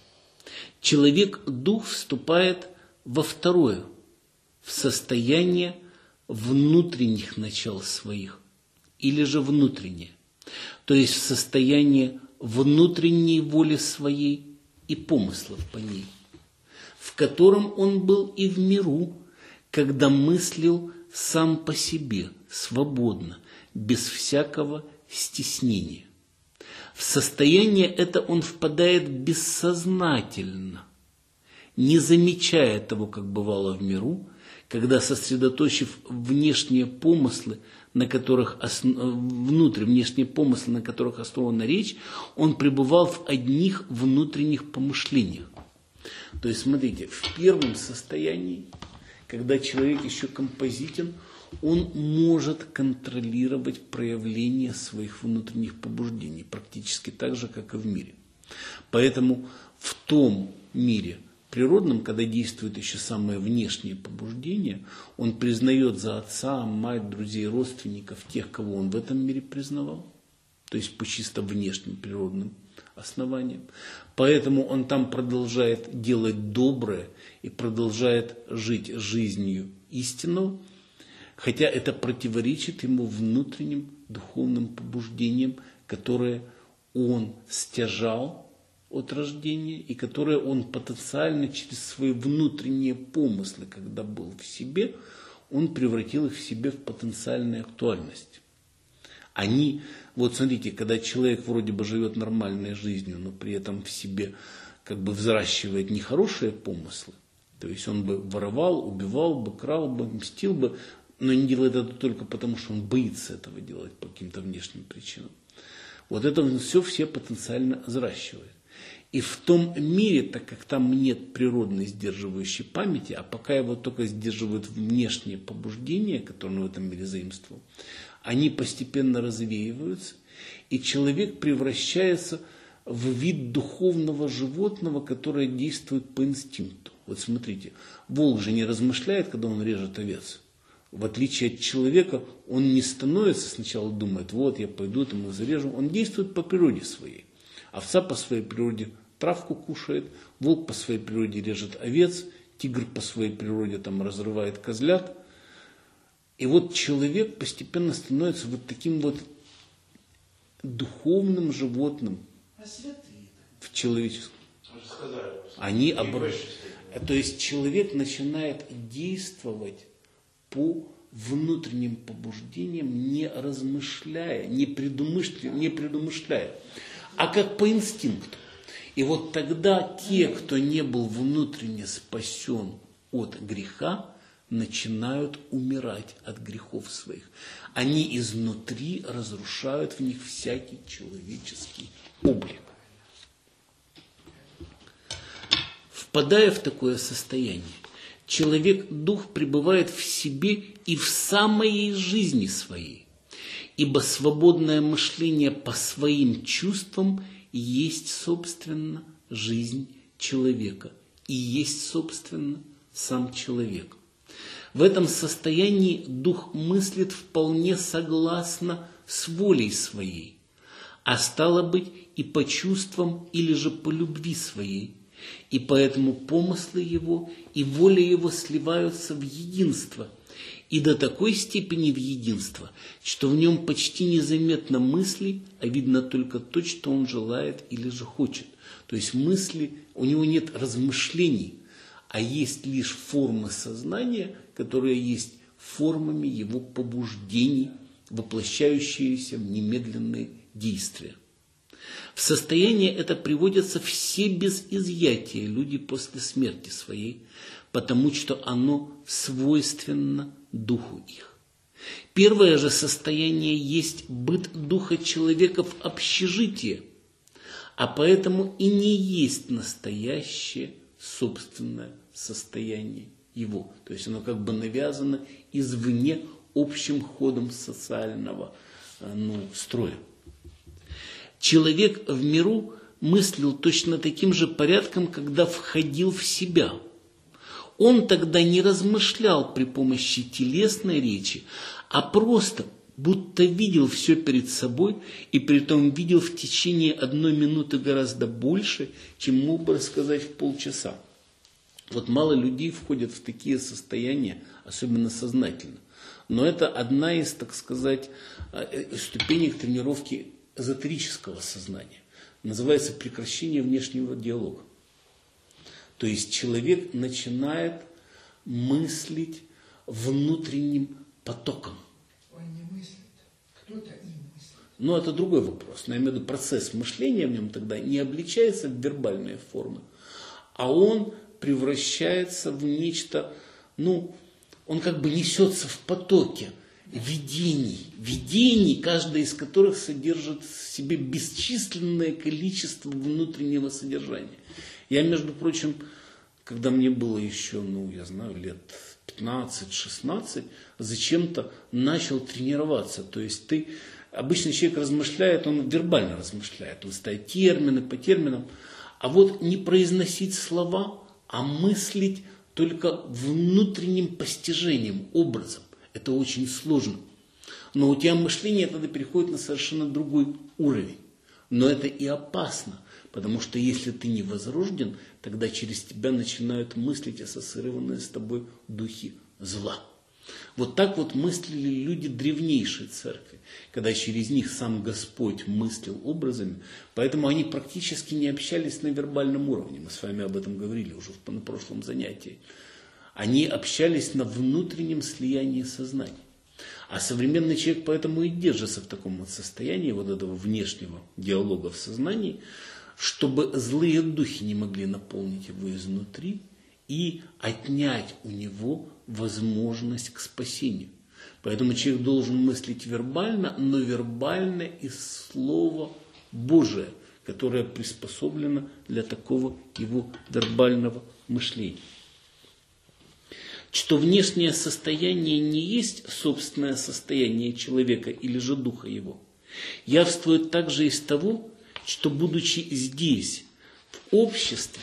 A: человек-дух вступает во второе, в состояние внутренних начал своих, или же внутреннее, то есть в состояние внутренней воли своей и помыслов по ней, в котором он был и в миру, когда мыслил сам по себе, свободно, без всякого стеснения. В состояние это он впадает бессознательно, не замечая того, как бывало в миру, когда, сосредоточив внешние помыслы, на которых основ... внутрь внешние помыслы, на которых основана речь, он пребывал в одних внутренних помышлениях. То есть, смотрите, в первом состоянии, когда человек еще композитен, он может контролировать проявление своих внутренних побуждений, практически так же, как и в мире. Поэтому в том мире природном, когда действует еще самое внешнее побуждение, он признает за отца, мать, друзей, родственников, тех, кого он в этом мире признавал, то есть по чисто внешним природным основаниям. Поэтому он там продолжает делать доброе и продолжает жить жизнью истинного, хотя это противоречит ему внутренним духовным побуждениям, которые он стяжал от рождения и которые он потенциально через свои внутренние помыслы, когда был в себе, он превратил их в себе в потенциальную актуальность. Они, вот смотрите, когда человек вроде бы живет нормальной жизнью, но при этом в себе как бы взращивает нехорошие помыслы, то есть он бы воровал, убивал бы, крал бы, мстил бы, но не делает это только потому, что он боится этого делать по каким-то внешним причинам. Вот это он все, все потенциально взращивает. И в том мире, так как там нет природной сдерживающей памяти, а пока его только сдерживают внешние побуждения, которые он в этом мире заимствовал, они постепенно развеиваются, и человек превращается в вид духовного животного, которое действует по инстинкту. Вот смотрите, волк же не размышляет, когда он режет овец. В отличие от человека, он не становится сначала, думает, вот я пойду, там его зарежу. Он действует по природе своей. Овца по своей природе травку кушает, волк по своей природе режет овец, тигр по своей природе там разрывает козлят. И вот человек постепенно становится вот таким вот духовным животным в человеческом. Они обращаются. То есть человек начинает действовать по внутренним побуждениям, не размышляя, не предумышляя, не предумышляя, а как по инстинкту. И вот тогда те, кто не был внутренне спасен от греха, начинают умирать от грехов своих. Они изнутри разрушают в них всякий человеческий облик. Впадая в такое состояние, человек-дух пребывает в себе и в самой жизни своей, ибо свободное мышление по своим чувствам есть, собственно, жизнь человека, и есть, собственно, сам человек. В этом состоянии дух мыслит вполне согласно с волей своей, а стало быть и по чувствам или же по любви своей, и поэтому помыслы его и воля его сливаются в единство, и до такой степени в единство, что в нем почти незаметно мысли, а видно только то, что он желает или же хочет. То есть мысли, у него нет размышлений, а есть лишь формы сознания, которые есть формами его побуждений, воплощающиеся в немедленные действия. В состояние это приводятся все без изъятия люди после смерти своей, потому что оно свойственно духу их. Первое же состояние есть быт духа человека в общежитии, а поэтому и не есть настоящее собственное состояние его. То есть оно как бы навязано извне общим ходом социального ну, строя. Человек в миру мыслил точно таким же порядком, когда входил в себя. Он тогда не размышлял при помощи телесной речи, а просто будто видел все перед собой, и притом видел в течение одной минуты гораздо больше, чем мог бы рассказать в полчаса. Вот мало людей входят в такие состояния, особенно сознательно. Но это одна из, так сказать, ступеней тренировки эзотерического сознания. Называется прекращение внешнего диалога. То есть человек начинает мыслить внутренним потоком.
B: Он не мыслит, кто-то не мыслит.
A: Но это другой вопрос. Но я имею в виду, процесс мышления в нем тогда не обличается в вербальные формы, а он превращается в нечто, ну, он как бы несется в потоке видений, видений, каждая из которых содержит в себе бесчисленное количество внутреннего содержания. Я, между прочим, когда мне было еще, ну, я знаю, лет пятнадцать-шестнадцать, зачем-то начал тренироваться. То есть ты, обычный человек размышляет, он вербально размышляет, он ставит термины по терминам, а вот не произносить слова, а мыслить только внутренним постижением, образом. Это очень сложно. Но у тебя мышление тогда переходит на совершенно другой уровень. Но это и опасно, потому что если ты не возрожден, тогда через тебя начинают мыслить ассоциированные с тобой духи зла. Вот так вот мыслили люди древнейшей церкви, когда через них сам Господь мыслил образами, поэтому они практически не общались на вербальном уровне. Мы с вами об этом говорили уже на прошлом занятии. Они общались на внутреннем слиянии сознания. А современный человек поэтому и держится в таком вот состоянии вот этого внешнего диалога в сознании, чтобы злые духи не могли наполнить его изнутри и отнять у него возможность к спасению. Поэтому человек должен мыслить вербально, но вербально из Слова Божия, которое приспособлено для такого его вербального мышления. Что внешнее состояние не есть собственное состояние человека или же духа его, явствует также из того, что, будучи здесь, в обществе,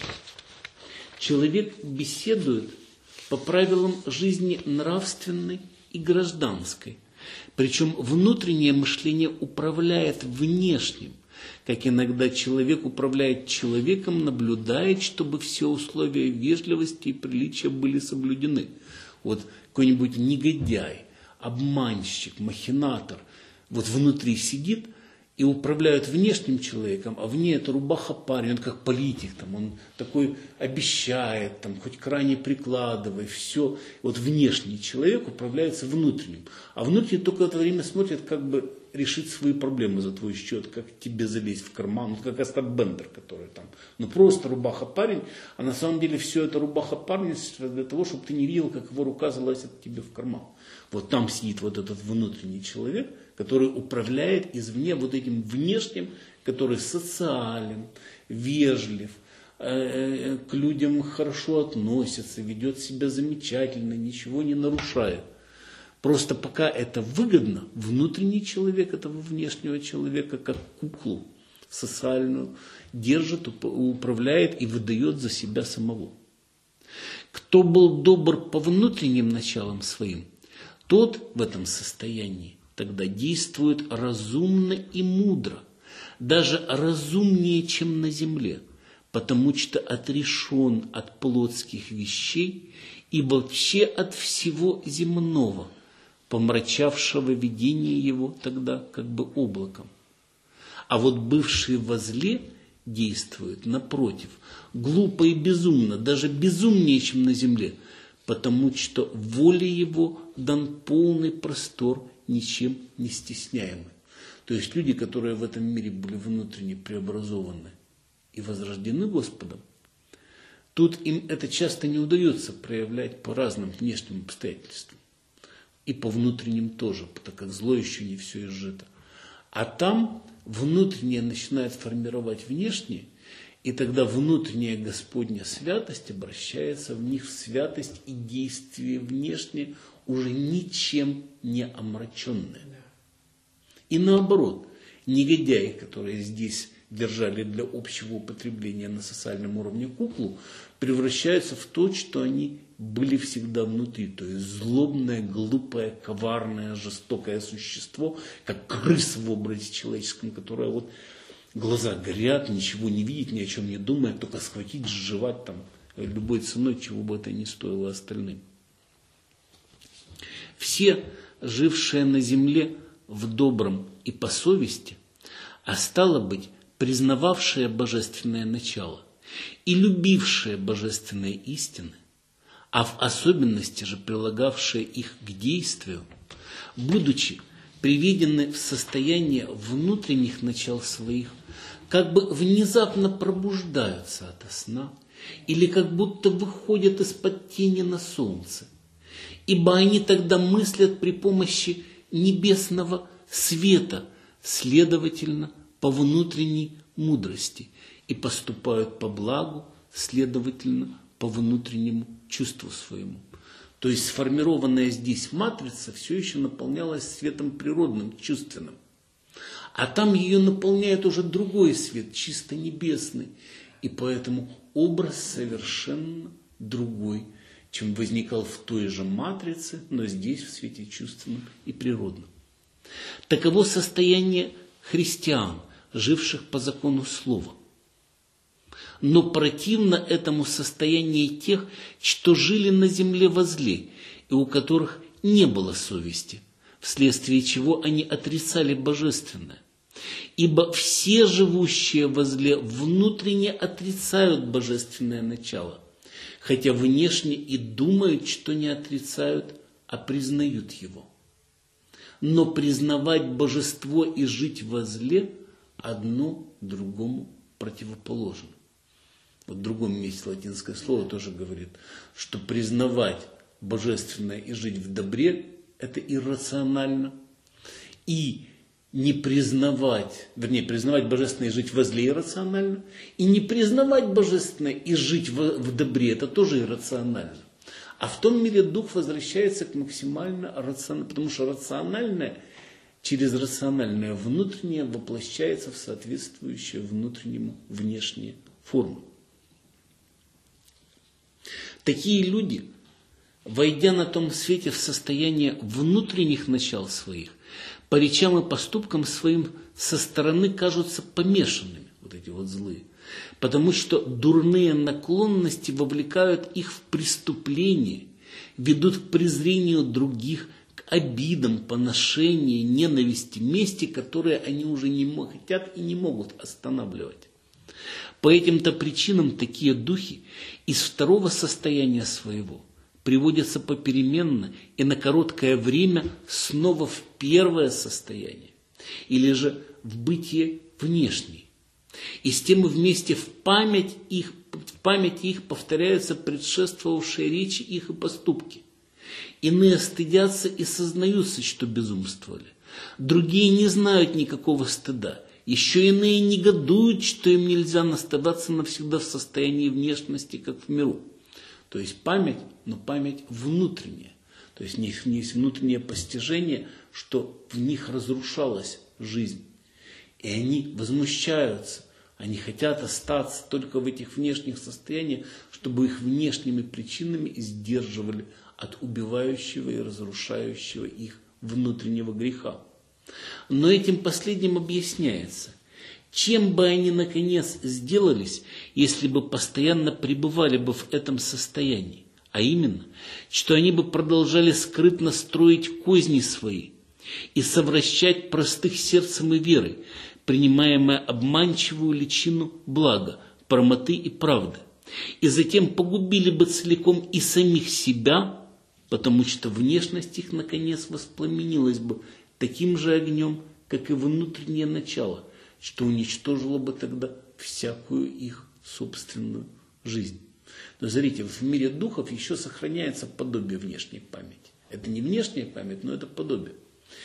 A: человек беседует по правилам жизни нравственной и гражданской. Причем внутреннее мышление управляет внешним, как иногда человек управляет человеком, наблюдает, чтобы все условия вежливости и приличия были соблюдены. Вот какой-нибудь негодяй, обманщик, махинатор вот внутри сидит и управляет внешним человеком, а вне это рубаха парень, он как политик, там, он такой обещает, там, хоть крайне прикладывай, все. Вот внешний человек управляется внутренним, а внутренний только в это время смотрит, как бы решить свои проблемы за твой счет, как тебе залезть в карман, ну, как Остап Бендер, который там, ну просто рубаха парень, а на самом деле все это рубаха парень для того, чтобы ты не видел, как его рука залазит тебе в карман. Вот там сидит вот этот внутренний человек, который управляет извне вот этим внешним, который социален, вежлив, э, к людям хорошо относится, ведет себя замечательно, ничего не нарушает. Просто пока это выгодно, внутренний человек этого внешнего человека, как куклу социальную, держит, управляет и выдает за себя самого. Кто был добр по внутренним началам своим, тот в этом состоянии тогда действует разумно и мудро, даже разумнее, чем на земле, потому что отрешен от плотских вещей и вообще от всего земного, помрачавшего видение его тогда как бы облаком. А вот бывший во зле действует, напротив, глупо и безумно, даже безумнее, чем на земле, потому что воле его дан полный простор, ничем не стесняемый. То есть люди, которые в этом мире были внутренне преобразованы и возрождены Господом, тут им это часто не удается проявлять по разным внешним обстоятельствам. И по внутренним тоже, так как зло еще не все изжито. А там внутреннее начинает формировать внешнее, и тогда внутренняя Господня святость обращается в них в святость и действие внешнее, уже ничем не омраченное. И наоборот, негодяи, которые здесь держали для общего употребления на социальном уровне куклу, превращаются в то, что они были всегда внутри. То есть злобное, глупое, коварное, жестокое существо, как крыса в образе человеческом, которое вот глаза горят, ничего не видит, ни о чем не думает, только схватить, сживать там любой ценой, чего бы это ни стоило остальным. Все, жившие на земле в добром и по совести, а стало быть, признававшие божественное начало и любившие божественные истины, а в особенности же прилагавшие их к действию, будучи приведены в состояние внутренних начал своих, как бы внезапно пробуждаются ото сна или как будто выходят из-под тени на солнце, ибо они тогда мыслят при помощи небесного света, следовательно, по внутренней мудрости, и поступают по благу, следовательно, по внутреннему чувству своему. То есть сформированная здесь матрица все еще наполнялась светом природным, чувственным. А там ее наполняет уже другой свет, чисто небесный. И поэтому образ совершенно другой, чем возникал в той же матрице, но здесь в свете чувственном и природном. Таково состояние христиан, живших по закону слова. Но противно этому состоянию тех, что жили на земле возле, и у которых не было совести, вследствие чего они отрицали божественное. Ибо все живущие возле внутренне отрицают божественное начало, хотя внешне и думают, что не отрицают, а признают его. Но признавать божество и жить возле одно другому противоположно. Вот в другом месте латинское слово тоже говорит, что признавать божественное и жить в добре – это иррационально. И не признавать, вернее, признавать божественное и жить возле иррационально. И не признавать божественное и жить в, в добре – это тоже иррационально. А в том мире дух возвращается к максимально рациональному, потому что рациональное через рациональное внутреннее воплощается в соответствующее внутреннему внешние формы. Такие люди, войдя на том свете в состояние внутренних начал своих, по речам и поступкам своим со стороны кажутся помешанными, вот эти вот злые, потому что дурные наклонности вовлекают их в преступление, ведут к презрению других, к обидам, поношению, ненависти, мести, которые они уже не хотят и не могут останавливать. По этим-то причинам такие духи из второго состояния своего приводятся попеременно и на короткое время снова в первое состояние, или же в бытие внешнее. И с тем вместе в память их, в памяти их повторяются предшествовавшие речи их и поступки. Иные стыдятся и сознаются, что безумствовали. Другие не знают никакого стыда. Еще иные негодуют, что им нельзя оставаться навсегда в состоянии внешности, как в миру. То есть память, но память внутренняя. То есть у них есть внутреннее постижение, что в них разрушалась жизнь. И они возмущаются. Они хотят остаться только в этих внешних состояниях, чтобы их внешними причинами сдерживали от убивающего и разрушающего их внутреннего греха. Но этим последним объясняется, чем бы они наконец сделались, если бы постоянно пребывали бы в этом состоянии, а именно, что они бы продолжали скрытно строить козни свои и совращать простых сердцем и верой, принимаемая обманчивую личину блага, правоты и правды, и затем погубили бы целиком и самих себя, потому что внешность их наконец воспламенилась бы таким же огнем, как и внутреннее начало, что уничтожило бы тогда всякую их собственную жизнь. Но смотрите, в мире духов еще сохраняется подобие внешней памяти. Это не внешняя память, но это подобие.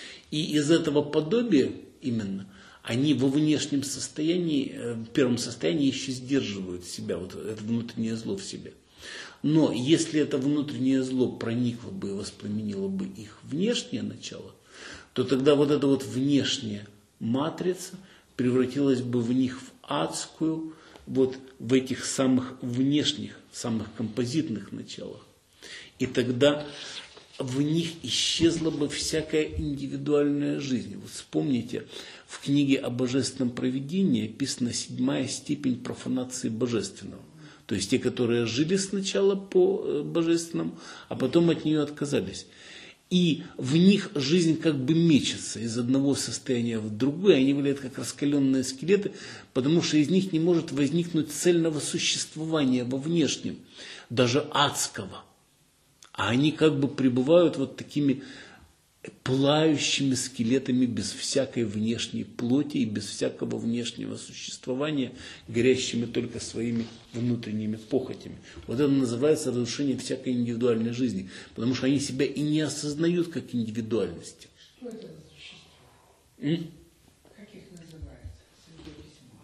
A: И из этого подобия именно они во внешнем состоянии, в первом состоянии еще сдерживают себя, вот это внутреннее зло в себе. Но если это внутреннее зло проникло бы и воспламенило бы их внешнее начало, то тогда вот это вот внешнее матрица превратилась бы в них в адскую, вот в этих самых внешних, самых композитных началах. И тогда в них исчезла бы всякая индивидуальная жизнь. Вот вспомните, в книге о божественном провидении описана седьмая степень профанации божественного. То есть те, которые жили сначала по божественному, а потом от нее отказались. И в них жизнь как бы мечется из одного состояния в другое, они выглядят как раскаленные скелеты, потому что из них не может возникнуть цельного существования во внешнем, даже адского. А они как бы пребывают вот такими пылающими скелетами без всякой внешней плоти и без всякого внешнего существования, горящими только своими внутренними похотями. Вот это называется разрушение всякой индивидуальной жизни, потому что они себя и не осознают как индивидуальности.
B: Что это за существа?
A: М?
B: Как их называют? Святое письмо.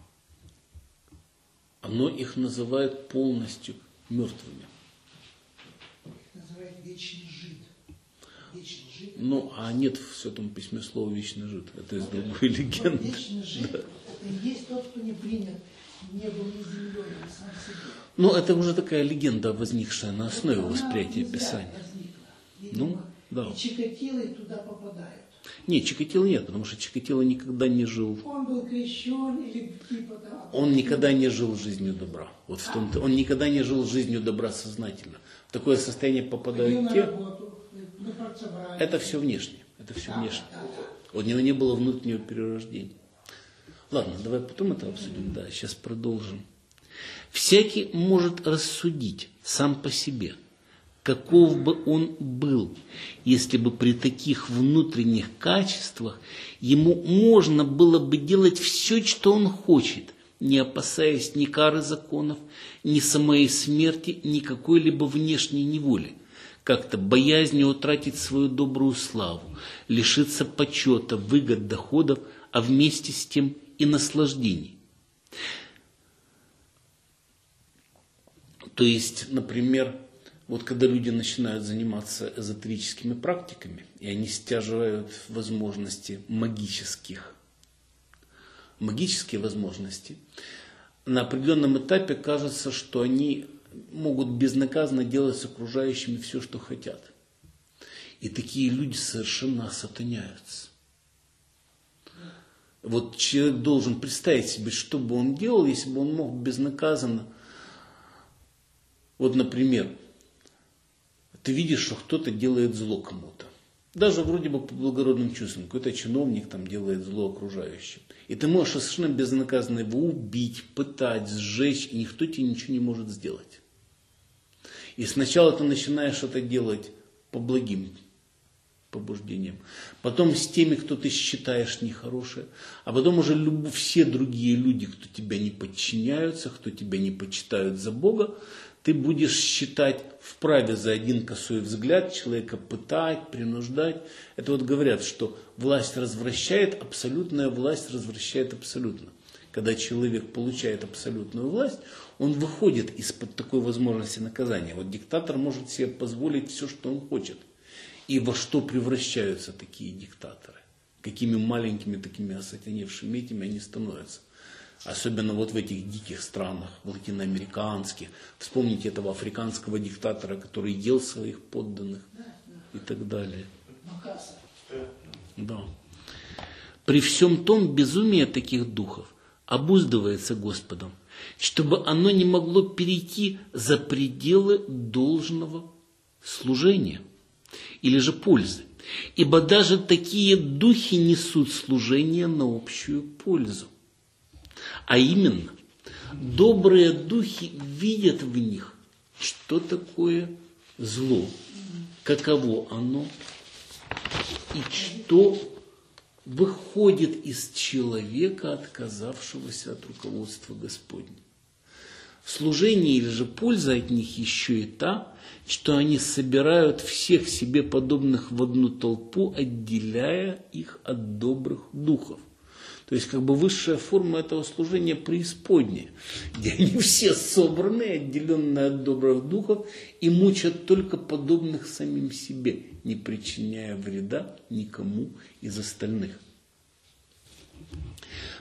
A: Оно их называет полностью мертвыми.
B: Их называют вечный жид. Вечный жид.
A: Ну, а нет в Святом Письме слова «вечный жид». Это из другой легенды.
B: Вечный жид,
A: Да.
B: это и есть тот, кто не принят, не был ни землей, ни сам себе.
A: Ну, это уже такая легенда, возникшая на основе
B: Она
A: восприятия
B: нельзя
A: Писания.
B: возникла.
A: Ну,
B: Видимо,
A: да.
B: И Чикатило туда попадают.
A: Нет, Чикатило нет, потому что Чикатило никогда не жил.
B: Он был крещен или типа того.
A: Он никогда не жил жизнью добра. Вот в том-то. Он никогда не жил жизнью добра сознательно. В такое состояние
B: Ходил
A: попадают
B: на
A: те.
B: работу, на партсобрание.
A: Это все внешне. Это все
B: Да,
A: внешне.
B: да, да.
A: У него не было внутреннего перерождения. Ладно, давай потом это обсудим. Да, сейчас продолжим. Всякий может рассудить сам по себе, каков бы он был, если бы при таких внутренних качествах ему можно было бы делать все, что он хочет, не опасаясь ни кары законов, ни самой смерти, ни какой-либо внешней неволи, как-то боязнью утратить свою добрую славу, лишиться почета, выгод, доходов, а вместе с тем и наслаждений. То есть, например, вот когда люди начинают заниматься эзотерическими практиками, и они стяживают возможности магических, магические возможности, на определенном этапе кажется, что они могут безнаказанно делать с окружающими все, что хотят. И такие люди совершенно осатаняются. Вот человек должен представить себе, что бы он делал, если бы он мог безнаказанно. Вот, например, ты видишь, что кто-то делает зло кому-то. Даже вроде бы по благородным чувствам. Какой-то чиновник там делает зло окружающим. И ты можешь совершенно безнаказанно его убить, пытать, сжечь, и никто тебе ничего не может сделать. И сначала ты начинаешь это делать по благим побуждениям. Потом с теми, кто ты считаешь нехорошие. А потом уже люб... все другие люди, кто тебя не подчиняются, кто тебя не почитают за Бога, ты будешь считать вправе за один косой взгляд человека пытать, принуждать. Это вот говорят, что власть развращает, абсолютная власть развращает абсолютно. Когда человек получает абсолютную власть, он выходит из-под такой возможности наказания. Вот диктатор может себе позволить все, что он хочет. И во что превращаются такие диктаторы? Какими маленькими такими осатаневшими этими они становятся? Особенно вот в этих диких странах, в латиноамериканских. Вспомните этого африканского диктатора, который ел своих подданных и так далее. Да. При всем том безумие таких духов обуздывается Господом, чтобы оно не могло перейти за пределы должного служения или же пользы. Ибо даже такие духи несут служение на общую пользу. А именно, добрые духи видят в них, что такое зло, каково оно, и что выходит из человека, отказавшегося от руководства Господня. Служение или же польза от них еще и та, что они собирают всех себе подобных в одну толпу, отделяя их от добрых духов. То есть, как бы высшая форма этого служения преисподняя, где они все собраны, отделенные от добрых духов, и мучат только подобных самим себе, не причиняя вреда никому из остальных.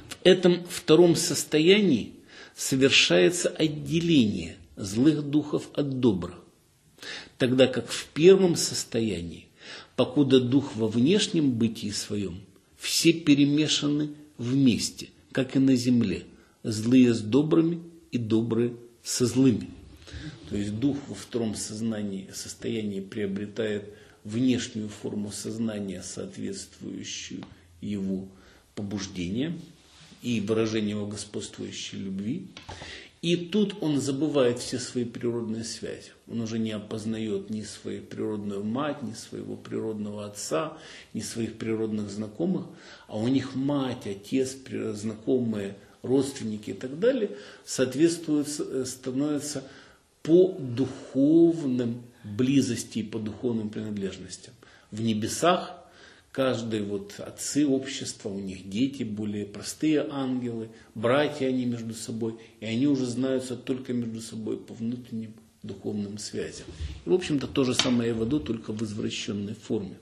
A: В этом втором состоянии совершается отделение злых духов от добрых, тогда как в первом состоянии, покуда дух во внешнем бытии своем, все перемешаны вместе, как и на земле, злые с добрыми и добрые со злыми. То есть дух во втором сознании, состоянии приобретает внешнюю форму сознания, соответствующую его побуждениям и выражению его господствующей любви. И тут он забывает все свои природные связи. Он уже не опознает ни свою природную мать, ни своего природного отца, ни своих природных знакомых. А у них мать, отец, знакомые, родственники и так далее соответствуют, становятся по духовным близости и по духовным принадлежностям. В небесах каждый вот отцы общества, у них дети, более простые ангелы, братья они между собой, и они уже знаются только между собой по внутренним духовным связям. И, в общем-то, то же самое в аду, только в извращенной форме.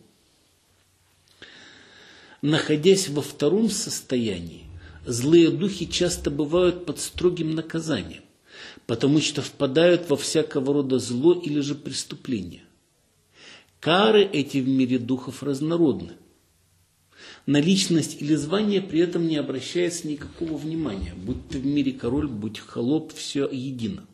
A: Находясь во втором состоянии, злые духи часто бывают под строгим наказанием, потому что впадают во всякого рода зло или же преступление. Кары эти в мире духов разнородны. На личность или звание при этом не обращается никакого внимания, будь ты в мире король, будь холоп, все едино.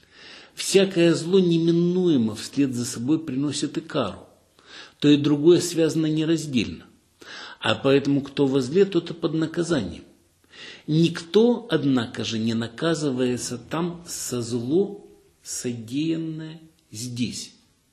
A: Всякое зло неминуемо вслед за собой приносит и кару, то и другое связано нераздельно, а поэтому кто во зле, тот и под наказанием. Никто, однако же, не наказывается там за зло, содеянное здесь,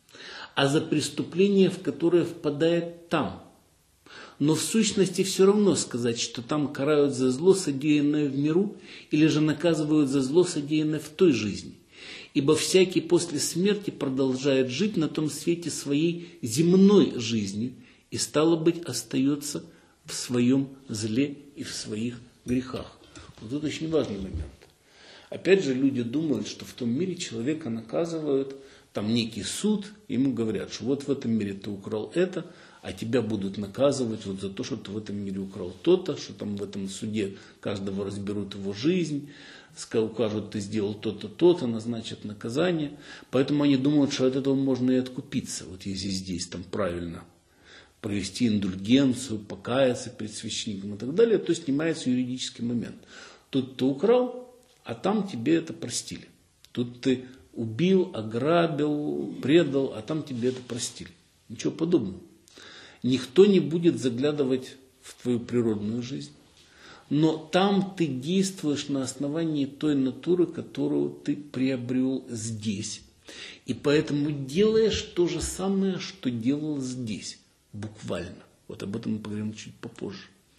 A: а за преступление, в которое впадает там. Но в сущности все равно сказать, что там карают за зло, содеянное в миру, или же наказывают за зло, содеянное в той жизни. Ибо всякий после смерти продолжает жить на том свете своей земной жизнью и, стало быть, остается в своем зле и в своих грехах. Вот это очень важный момент. Опять же, люди думают, что в том мире человека наказывают, там некий суд, ему говорят, что вот в этом мире ты украл это, а тебя будут наказывать вот за то, что ты в этом мире украл то-то, что там в этом суде каждого разберут его жизнь, укажут, ты сделал то-то, то-то, назначат наказание. Поэтому они думают, что от этого можно и откупиться, вот если здесь там правильно провести индульгенцию, покаяться перед священником и так далее, то снимается юридический момент. Тут ты украл, а там тебе это простили. Тут ты убил, ограбил, предал, а там тебе это простили. Ничего подобного. Никто не будет заглядывать в твою природную жизнь. Но там ты действуешь на основании той натуры, которую ты приобрел здесь. И поэтому делаешь то же самое, что делал здесь. Буквально. Вот об этом мы поговорим чуть попозже.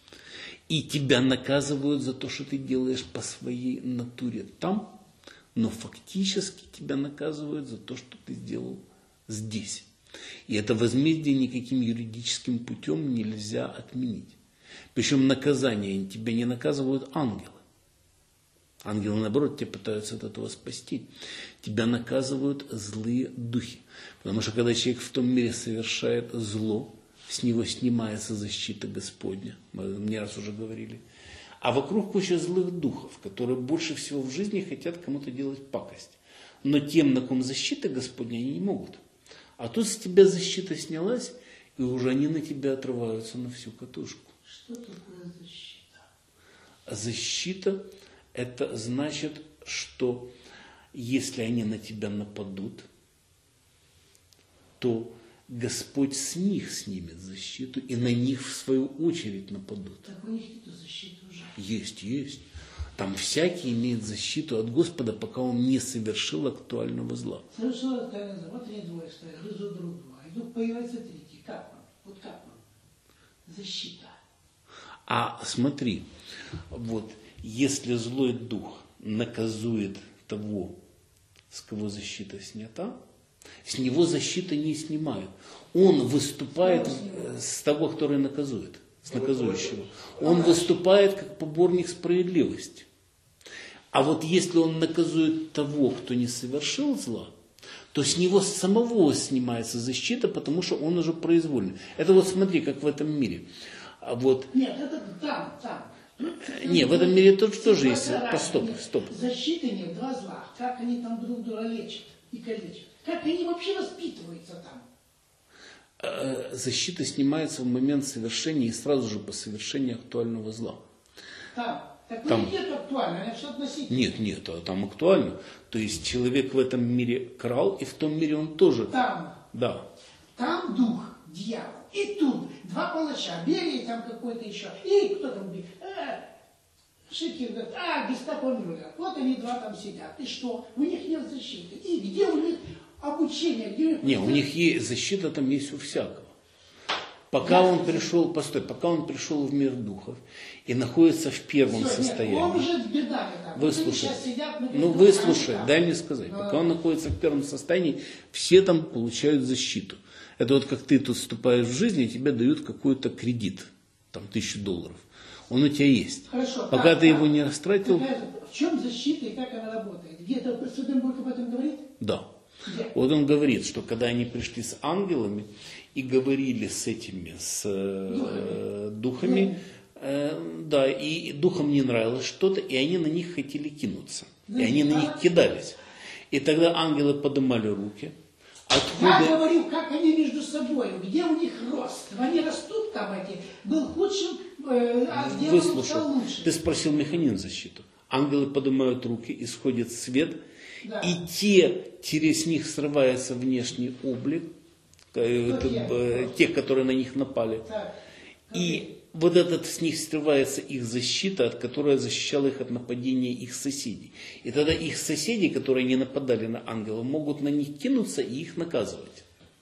A: И тебя наказывают за то, что ты делаешь по своей натуре там, но фактически тебя наказывают за то, что ты сделал здесь. И это возмездие никаким юридическим путем нельзя отменить. Причем наказание тебя не наказывают ангелы. Ангелы, наоборот, тебя пытаются от этого спасти. Тебя наказывают злые духи. Потому что когда человек в том мире совершает зло, с него снимается защита Господня. Мы не раз уже говорили. А вокруг куча злых духов, которые больше всего в жизни хотят кому-то делать пакость. Но тем, на ком защита Господня, они не могут. А тут с тебя защита снялась, и уже они на тебя отрываются на всю катушку.
B: Что такое защита?
A: Защита – это значит, что если они на тебя нападут, то Господь с них снимет защиту, и на них в свою очередь нападут.
B: Так у них нет защиты уже.
A: Есть, есть. Там всякий имеет защиту от Господа, пока он не совершил актуального зла.
B: Совершил актуальное зло. Вот они двое стоят, грызут друг друга. И вдруг появляется третий. Как он? Вот как он? Защита.
A: А смотри, вот если злой дух наказует того, с кого защита снята, с него защита не снимают. Он выступает с того, который наказует, с наказующего. Он выступает как поборник справедливости. А вот если он наказует того, кто не совершил зла, то с него самого снимается защита, потому что он уже произвольный. Это вот смотри, как в этом мире. А вот,
B: Нет, это там, там.
A: Не, в этом мире тоже, тоже есть. Стоп, стоп.
B: Защиты нет, два зла. Как они там друг друга лечат и калечат? Как они вообще воспитываются там?
A: Защита снимается в момент совершения и сразу же по совершении актуального зла.
B: Там. Так
A: там...
B: нет актуально, это все относительно.
A: Нет, нет, а там актуально. То есть человек в этом мире крал, и в том мире он тоже.
B: Там.
A: Да.
B: Там дух, дьявол. И тут два палача, Берия там какой-то еще. И кто там? А, Шикер говорит, а, гестапо Мюллер. Вот они два там сидят. И что? У них нет защиты. И где у них обучение? Где...
A: Не, у них есть защита, там есть у всякого. Пока он пришел, постой, пока он пришел в мир духов и находится в первом
B: Все,
A: состоянии.
B: Нет, он уже с бедами там.
A: Выслушай.
B: Сидят, ну,
A: ну выслушай, дай мне сказать. Но... Пока он находится в первом состоянии, все там получают защиту. Это вот как ты тут вступаешь в жизнь, и тебе дают какой-то кредит, там тысячу долларов. Он у тебя есть.
B: Хорошо,
A: пока
B: как,
A: ты
B: как?
A: его не растратил.
B: В чем защита и как она работает? Где-то Соденбург об этом говорит?
A: Да.
B: Где?
A: Вот он говорит, что когда они пришли с ангелами и говорили с этими, с э, духами, э, да, и духам не нравилось что-то, и они на них хотели кинуться. И они на них кидались. И тогда ангелы поднимали руки. Откуда...
B: Я говорю, как они между собой, где у них рост. Они растут там эти, был худшим, э, а дьявол стал лучше.
A: Ты спросил механизм защиты. Ангелы поднимают руки, исходит свет,
B: да.
A: И те, через них срывается внешний облик, э, тех, которые на них напали.
B: Так.
A: И вот этот с них срывается их защита, от которой защищала их от нападения их соседей. И тогда их соседи, которые не нападали на ангелов, могут на них кинуться и их наказывать.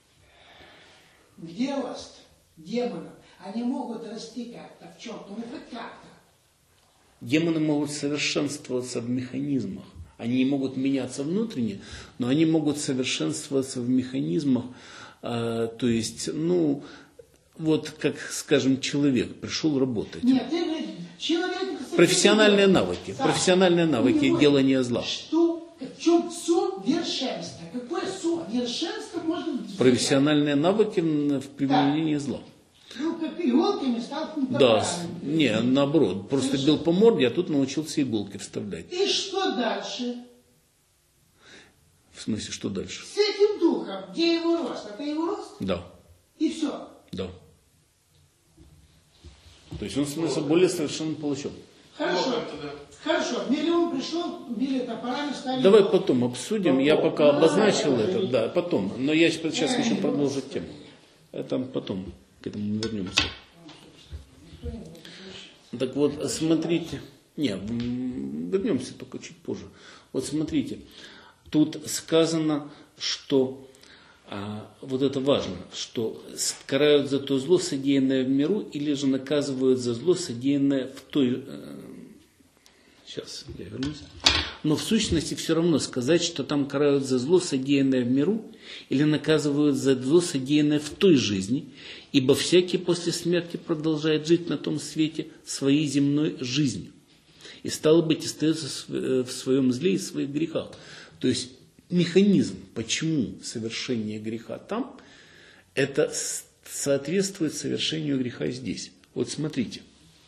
B: Где рост демонов? Они могут расти как-то в чем-то, ну хоть как-то.
A: Демоны могут совершенствоваться в механизмах. Они не могут меняться внутренне, но они могут совершенствоваться в механизмах. Э, то есть, ну... Вот как, скажем, человек пришел работать.
B: Нет, ты говоришь, человек...
A: Профессиональные навыки. Да. Профессиональные навыки делания зла.
B: Что? В чем совершенство? Какое совершенство можно...
A: Профессиональные навыки в применении да. зла.
B: Ну, как иголками стал фунтоваром.
A: Да, не, наоборот. Просто бил по морде, а тут научился иголки вставлять.
B: И что дальше?
A: В смысле, что дальше?
B: С этим духом, где его рост? Это его рост?
A: Да.
B: И все?
A: Да. То есть он становится более совершенным палачом.
B: Хорошо. Хорошо. В мире он пришел, били топорами, стали...
A: Давай потом обсудим. Я пока обозначил это. Да, потом. Но я сейчас хочу продолжить тему. Это потом. К этому вернемся. Так вот, смотрите. Не, вернемся только чуть позже. Вот смотрите. Тут сказано, что... А, вот это важно, что карают за то зло, содеянное в миру, или же наказывают за зло, содеянное в той... Э, сейчас, я вернусь. Но в сущности все равно сказать, что там карают за зло, содеянное в миру, или наказывают за зло, содеянное в той жизни, ибо всякий после смерти продолжает жить на том свете своей земной жизнью. И стало быть, остается в своем зле и в своих грехах. То есть, механизм, почему совершение греха там, это соответствует совершению греха здесь. Вот смотрите.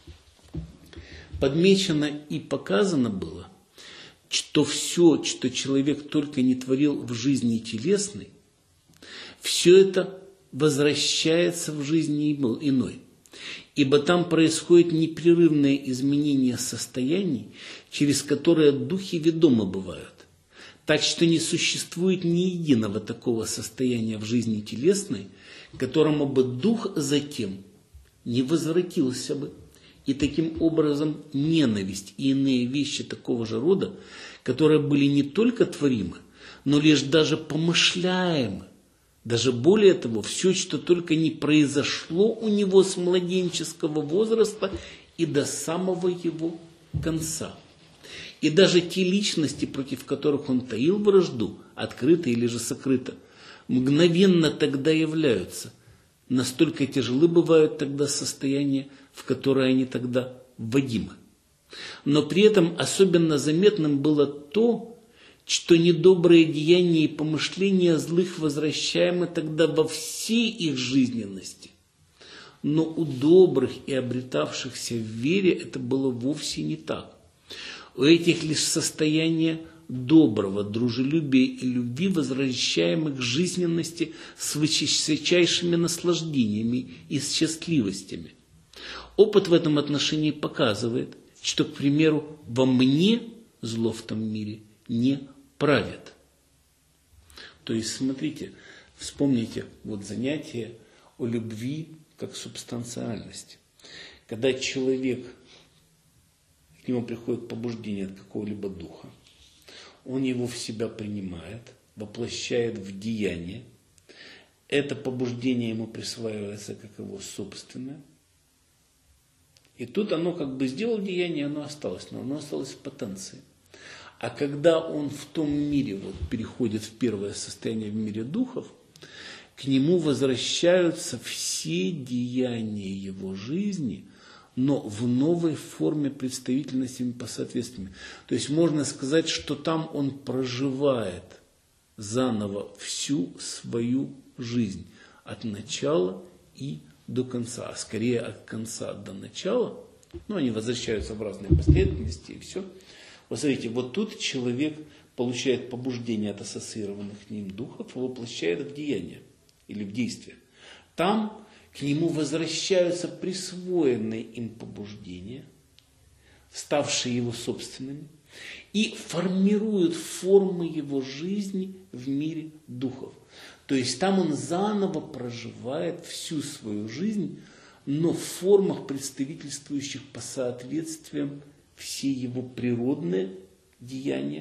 A: Подмечено и показано было, что все, что человек только не творил в жизни телесной, все это возвращается в жизни иной. Ибо там происходит непрерывное изменение состояний, через которые духи ведомы бывают. Так что не существует ни единого такого состояния в жизни телесной, к которому бы дух затем не возвратился бы. И таким образом ненависть и иные вещи такого же рода, которые были не только творимы, но лишь даже помышляемы. Даже более того, все, что только не произошло у него с младенческого возраста и до самого его конца. И даже те личности, против которых он таил вражду, открыто или же сокрыто, мгновенно тогда являются. Настолько тяжелы бывают тогда состояния, в которые они тогда вводимы. Но при этом особенно заметным было то, что недобрые деяния и помышления злых возвращаемы тогда во всей их жизненности. Но у добрых и обретавшихся в вере это было вовсе не так. У этих лишь состояние доброго, дружелюбия и любви, возвращаемых к жизненности с высочайшими наслаждениями и с счастливостями. Опыт в этом отношении показывает, что, к примеру, во мне зло в том мире не правит. То есть, смотрите, вспомните вот занятие о любви как субстанциальности. Когда человек, к нему приходит побуждение от какого-либо духа, он его в себя принимает, воплощает в деяние. Это побуждение ему присваивается как его собственное. И тут оно как бы сделало деяние, оно осталось, но оно осталось в потенции. А когда он в том мире вот, переходит в первое состояние в мире духов, к нему возвращаются все деяния его жизни, но в новой форме представительности по соответствию. То есть можно сказать, что там он проживает заново всю свою жизнь от начала и до конца, а скорее от конца до начала. Ну, они возвращаются в разные последовательности и все. Вот смотрите, вот тут человек получает побуждение от ассоциированных с ним духов и воплощает в деяние или в действие. Там к нему возвращаются присвоенные им побуждения, ставшие его собственными, и формируют формы его жизни в мире духов. То есть там он заново проживает всю свою жизнь, но в формах, представительствующих по соответствиям все его природные деяния,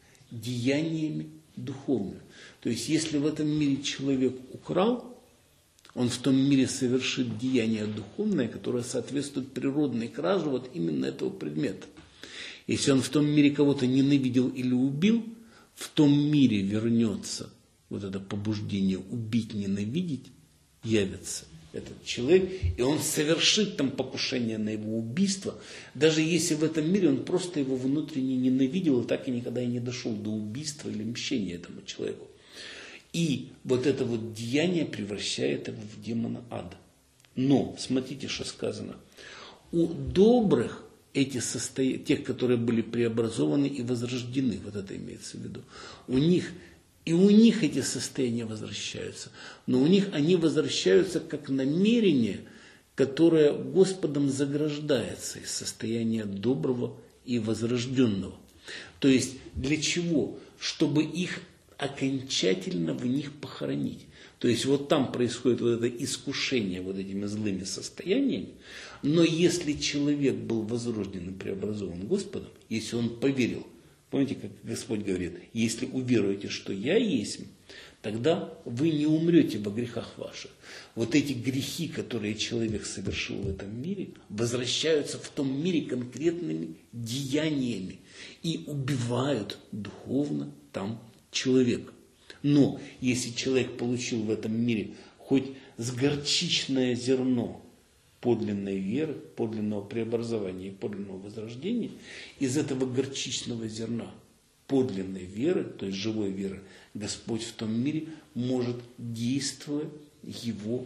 A: деяниями духовными. То есть если в этом мире человек украл, он в том мире совершит деяние духовное, которое соответствует природной краже вот именно этого предмета. Если он в том мире кого-то ненавидел или убил, в том мире вернется вот это побуждение убить, ненавидеть, явится этот человек, и он совершит там покушение на его убийство, даже если в этом мире он просто его внутренне ненавидел и так и никогда и не дошел до убийства или мщения этому человеку. И вот это вот деяние превращает его в демона ада. Но, смотрите, что сказано. У добрых эти состояния, тех, которые были преобразованы и возрождены, вот это имеется в виду, у них, и у них эти состояния возвращаются. Но у них они возвращаются как намерение, которое Господом заграждается из состояния доброго и возрожденного. То есть для чего? Чтобы их окончательно в них похоронить. То есть вот там происходит вот это искушение вот этими злыми состояниями, но если человек был возрожден и преобразован Господом, если он поверил, помните, как Господь говорит, если уверуете, что я есть, тогда вы не умрете во грехах ваших. Вот эти грехи, которые человек совершил в этом мире, возвращаются в том мире конкретными деяниями и убивают духовно там человека. Но если человек получил в этом мире хоть с горчичное зерно подлинной веры, подлинного преобразования и подлинного возрождения, из этого горчичного зерна подлинной веры, то есть живой веры, Господь в том мире может, действуя его,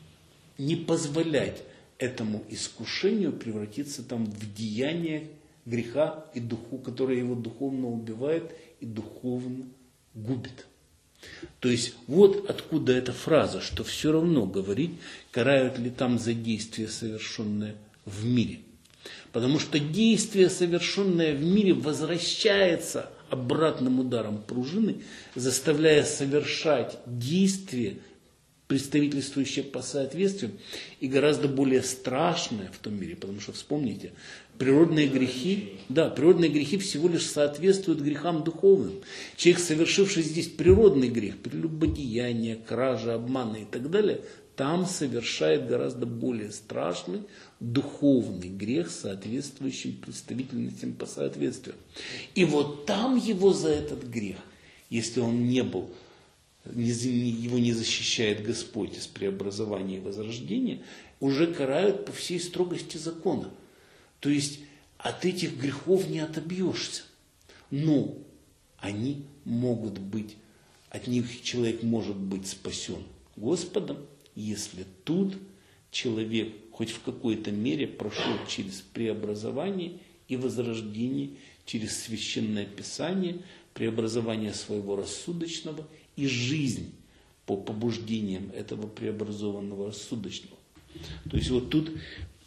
A: не позволять этому искушению превратиться там в деяние греха и духу, которое его духовно убивает и духовно губит. То есть вот откуда эта фраза, что все равно говорить, карают ли там за действие, совершенное в мире. Потому что действие, совершенное в мире, возвращается обратным ударом пружины, заставляя совершать действие, представительствующее по соответствию, и гораздо более страшное в том мире. Потому что, вспомните, природные грехи, да, природные грехи всего лишь соответствуют грехам духовным. Человек, совершивший здесь природный грех, прелюбодеяние, кража, обманы и так далее, там совершает гораздо более страшный духовный грех, соответствующий представительностям по соответствию. И вот там его за этот грех, если он не был, его не защищает Господь из преобразования и возрождения, уже карают по всей строгости закона. То есть от этих грехов не отобьешься. Но они могут быть, от них человек может быть спасен Господом, если тут человек хоть в какой-то мере прошел через преобразование и возрождение, через священное писание, преобразование своего рассудочного и жизнь по побуждениям этого преобразованного рассудочного. То есть вот тут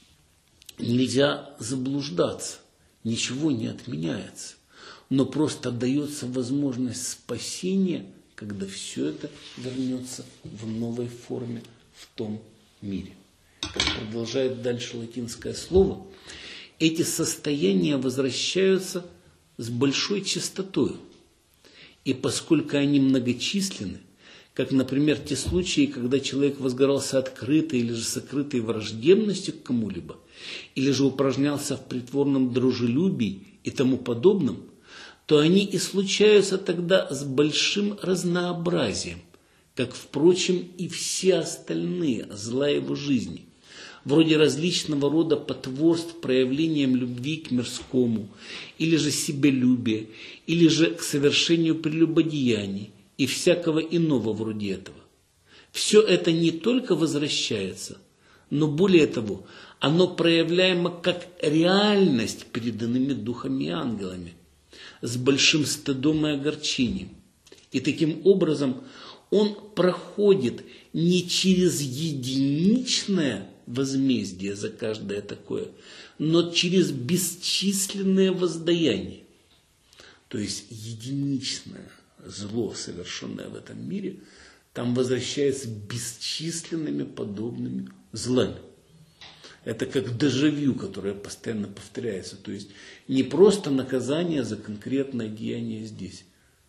A: нельзя заблуждаться, ничего не отменяется, но просто дается возможность спасения, когда все это вернется в новой форме в том мире. Как продолжает дальше латинское слово, эти состояния возвращаются с большой частотой. И поскольку они многочисленны, как, например, те случаи, когда человек возгорался открытой или же сокрытой враждебностью к кому-либо, или же упражнялся в притворном дружелюбии и тому подобном, то они и случаются тогда с большим разнообразием, как, впрочем, и все остальные зла его жизни, вроде различного рода потворств проявлением любви к мирскому, или же себялюбия, или же к совершению прелюбодеяний и всякого иного вроде этого. Все это не только возвращается, но более того, оно проявляемо как реальность перед иными духами и ангелами, с большим стыдом и огорчением. И таким образом он проходит не через единичное возмездие за каждое такое, но через бесчисленное воздаяние. То есть единичное зло, совершенное в этом мире, там возвращается бесчисленными подобными злами. Это как дежавю, которое постоянно повторяется. То есть не просто наказание за конкретное деяние здесь,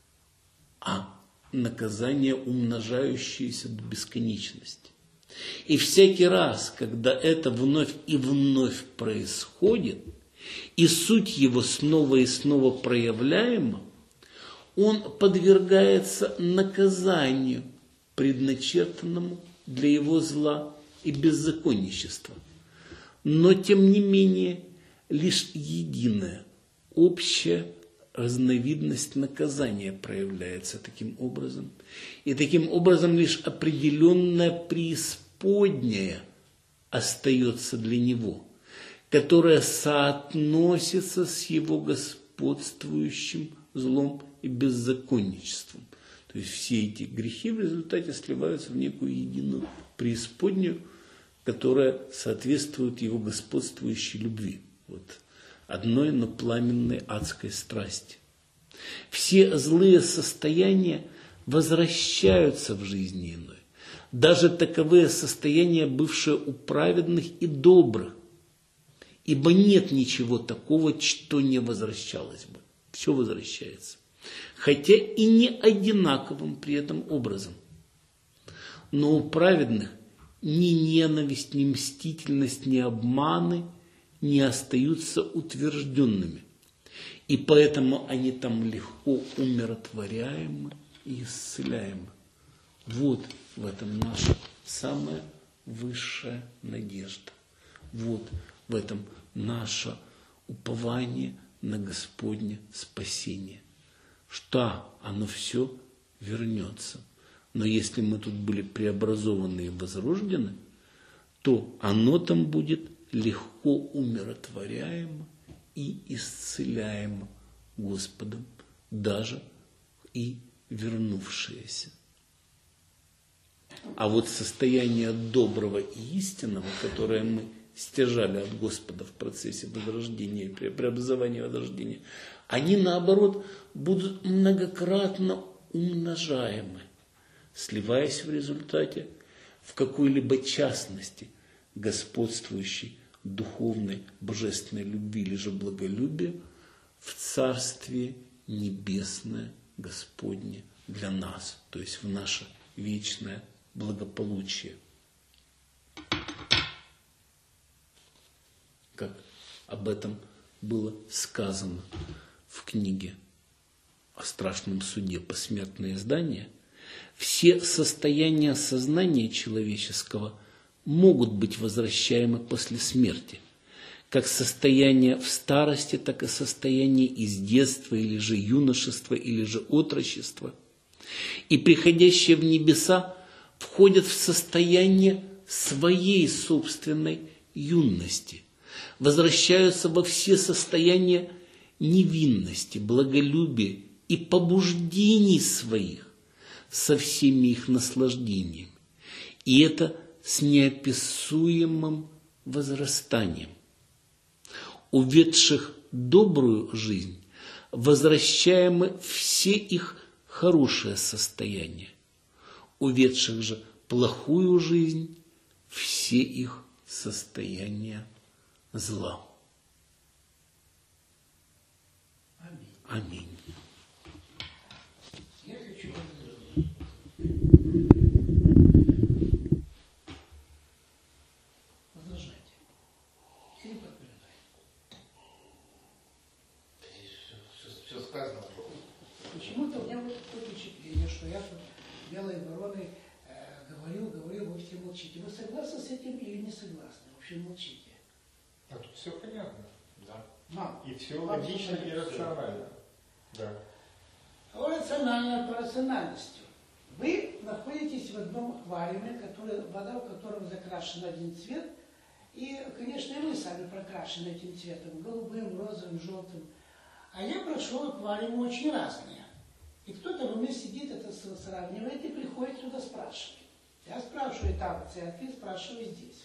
A: а наказание, умножающееся до бесконечности. И всякий раз, когда это вновь и вновь происходит, и суть его снова и снова проявляема, он подвергается наказанию, предначертанному для его зла и беззаконничества. Но, тем не менее, лишь единая, общая разновидность наказания проявляется таким образом. И таким образом лишь определенная преисподняя остается для него, которая соотносится с его господствующим злом и беззаконничеством. То есть все эти грехи в результате сливаются в некую единую преисподнюю, которая соответствует его господствующей любви. Вот. Одной, но пламенной адской страсти. Все злые состояния возвращаются в жизни иной. Даже таковые состояния, бывшие у праведных и добрых. Ибо нет ничего такого, что не возвращалось бы. Все возвращается. Хотя и не одинаковым при этом образом. Но у праведных ни ненависть, ни мстительность, ни обманы не остаются утвержденными. И поэтому они там легко умиротворяемы и исцеляемы. Вот в этом наша самая высшая надежда. Вот в этом наше упование на Господне спасение. Что оно все вернется. Но если мы тут были преобразованы и возрождены, то оно там будет легко умиротворяемо и исцеляемо Господом, даже и вернувшееся. А вот состояние доброго и истинного, которое мы стяжали от Господа в процессе возрождения, преобразования и возрождения, они, наоборот, будут многократно умножаемы, сливаясь в результате в какой-либо частности господствующей духовной божественной любви или же благолюбия в Царствие Небесное Господне для нас, то есть в наше вечное благополучие. Как об этом было сказано в книге о страшном суде «Посмертное издание», все состояния сознания человеческого могут быть возвращаемы после смерти, как состояние в старости, так и состояние из детства, или же юношества, или же отрочества. И приходящие в небеса входят в состояние своей собственной юности, возвращаются во все состояния невинности, благолюбия и побуждений своих со всеми их наслаждениями. И это с неописуемым возрастанием. Уведших добрую жизнь возвращаемы все их хорошее состояние, уведших же плохую жизнь все их состояния зла.
B: Аминь.
A: Аминь.
B: Я хочу возражать. Или подтверждать.
C: Все, все сказано.
B: Почему-то у меня вот такое впечатление, что я тут белой вороной э, говорю, говорю, вы все молчите. Вы согласны с этим или не согласны? В общем, молчите.
C: А тут все понятно. Да.
B: Мам,
C: И все логично и рационально. Да.
B: Рационально по рациональности. Вы находитесь в одном аквариуме, который, вода в котором закрашена один цвет. И, конечно, и мы сами прокрашены этим цветом. Голубым, розовым, желтым. А я прошел аквариумы очень разные. И кто-то в уме сидит, это сравнивает и приходит сюда спрашивать. Я спрашиваю там в церкви, спрашиваю здесь.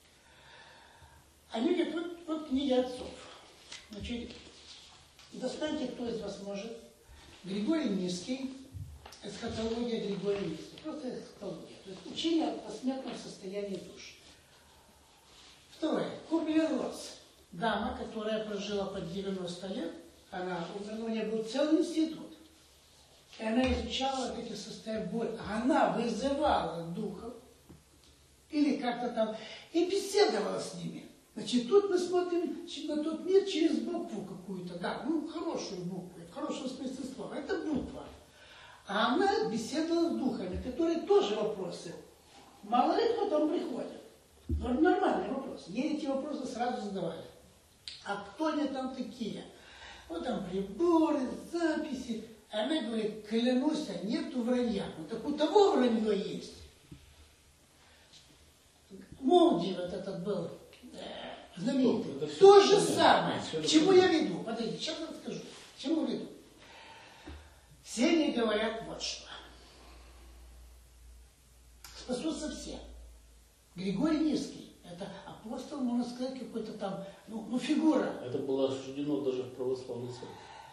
B: Они говорят, вот, вот книги отцов. Значит, достаньте, кто из вас может. Григорий Низкий, эсхатология Григория Низкого. Просто эсхатология. То есть учение о посмертном состоянии душ. Второе. Кублер-Росс. Дама, которая прожила под девяносто лет, она, у нее был целый институт. И она изучала вот эти состояния боли. Она вызывала духов, или как-то там, и беседовала с ними. Значит, тут мы смотрим на тот мир через букву какую-то, да, ну, хорошую букву, в хорошем смысле слова, это буква. А она беседовала с духами, которые тоже вопросы. Мало ли кто там приходит. Но нормальный вопрос. Ей эти вопросы сразу задавали. А кто они там такие? Вот там приборы, записи. Она говорит, клянусь, нету вранья. Ну так у того вранье есть. Молди вот этот был э, знаменитый. То же самое. К чему я веду? Подожди, сейчас я расскажу. К чему веду? Все мне говорят вот что. Спасутся все. Григорий Низкий. Это апостол, можно сказать, какой-то там, ну, ну фигура.
A: Это было осуждено даже в православной церкви.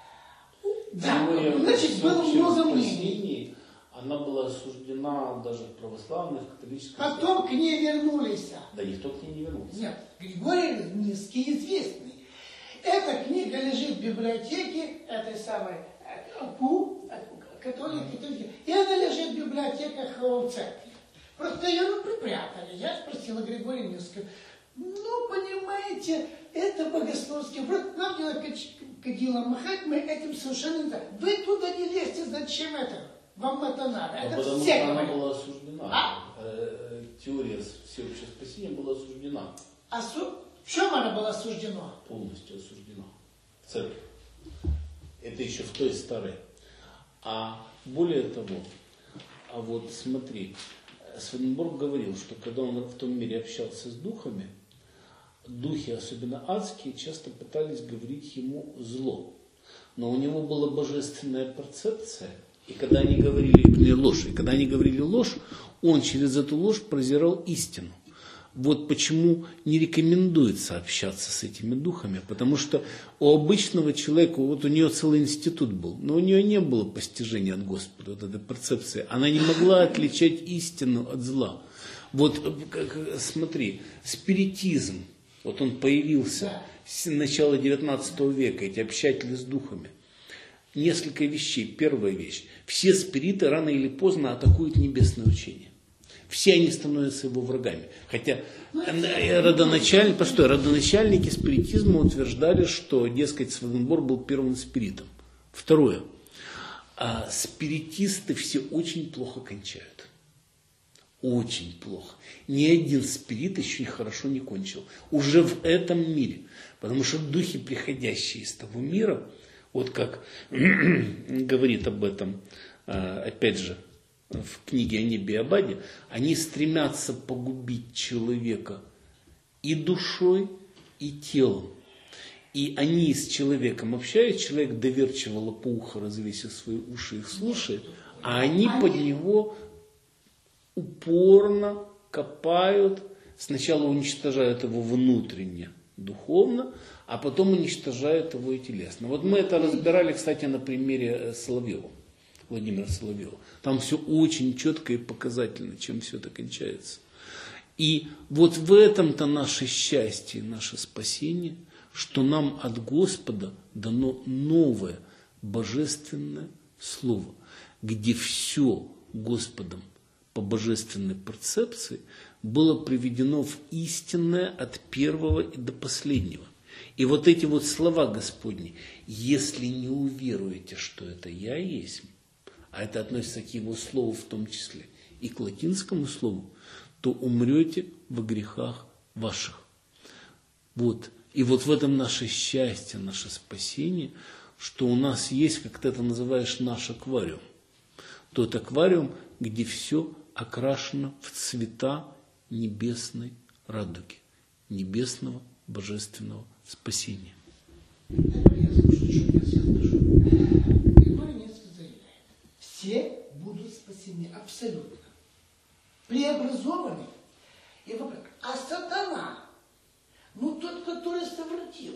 B: Да,
A: Теория
B: значит, было много мнений.
A: спасений, она была осуждена даже в православной, в католической церкви.
B: Потом к ней вернулись.
A: Да никто к ней не вернулся.
B: Нет, Григорий Низкий известный. Эта книга лежит в библиотеке этой самой КУ, католики, католики, и она лежит в библиотеках в церкви. Просто ее ну, припрятали. Я спросила Григория Низкого, ну, понимаете, это богословский брат, нам дело кадила махать, мы этим совершенно не так. Вы туда не лезьте, зачем это? Вам это надо.
A: А
B: это
A: потому
B: все
A: что она
B: говорят.
A: была осуждена.
B: А?
A: Теория всеобщего спасения была осуждена.
B: А су... в чем она была осуждена?
A: Полностью осуждена. В церкви. Это еще в той старой. А более того, а вот смотри, Свененборг говорил, что когда он в том мире общался с духами, духи, особенно адские, часто пытались говорить ему зло. Но у него была божественная перцепция, и когда они говорили ложь, и когда они говорили ложь, он через эту ложь прозирал истину. Вот почему не рекомендуется общаться с этими духами, потому что у обычного человека, вот у нее целый институт был, но у нее не было постижения от Господа, вот этой перцепции. Она не могла отличать истину от зла. Вот смотри, спиритизм, вот он появился с начала девятнадцатого века, эти общатели с духами. Несколько вещей. Первая вещь. Все спириты рано или поздно атакуют небесное учение. Все они становятся его врагами. Хотя родоначаль... Постой, родоначальники спиритизма утверждали, что, дескать, Свененборг был первым спиритом. Второе. А спиритисты все очень плохо кончают. Очень плохо. Ни один спирит еще и хорошо не кончил. Уже в этом мире. Потому что духи, приходящие из того мира, вот как говорит об этом, опять же, в книге о небе и Абаде, они стремятся погубить человека и душой, и телом. И они с человеком общаются, человек доверчиво лопоухо, развесив свои уши, их слушает, а они под него упорно копают, сначала уничтожают его внутренне, духовно, а потом уничтожают его и телесно. Вот мы это разбирали, кстати, на примере Соловьева, Владимира Соловьева. Там все очень четко и показательно, чем все это кончается. И вот в этом-то наше счастье, наше спасение, что нам от Господа дано новое божественное слово, где все Господом по божественной перцепции было приведено в истинное от первого и до последнего. И вот эти вот слова Господни: если не уверуете, что это я есть, а это относится к его слову в том числе и к латинскому слову, то умрете во грехах ваших. Вот. И вот в этом наше счастье, наше спасение, что у нас есть, как ты это называешь, наш аквариум. Тот аквариум, где все окрашено в цвета небесной радуги, небесного божественного спасения.
B: Все будут спасены абсолютно. Преобразованы. И вопрос, а сатана, ну тот, который совратил,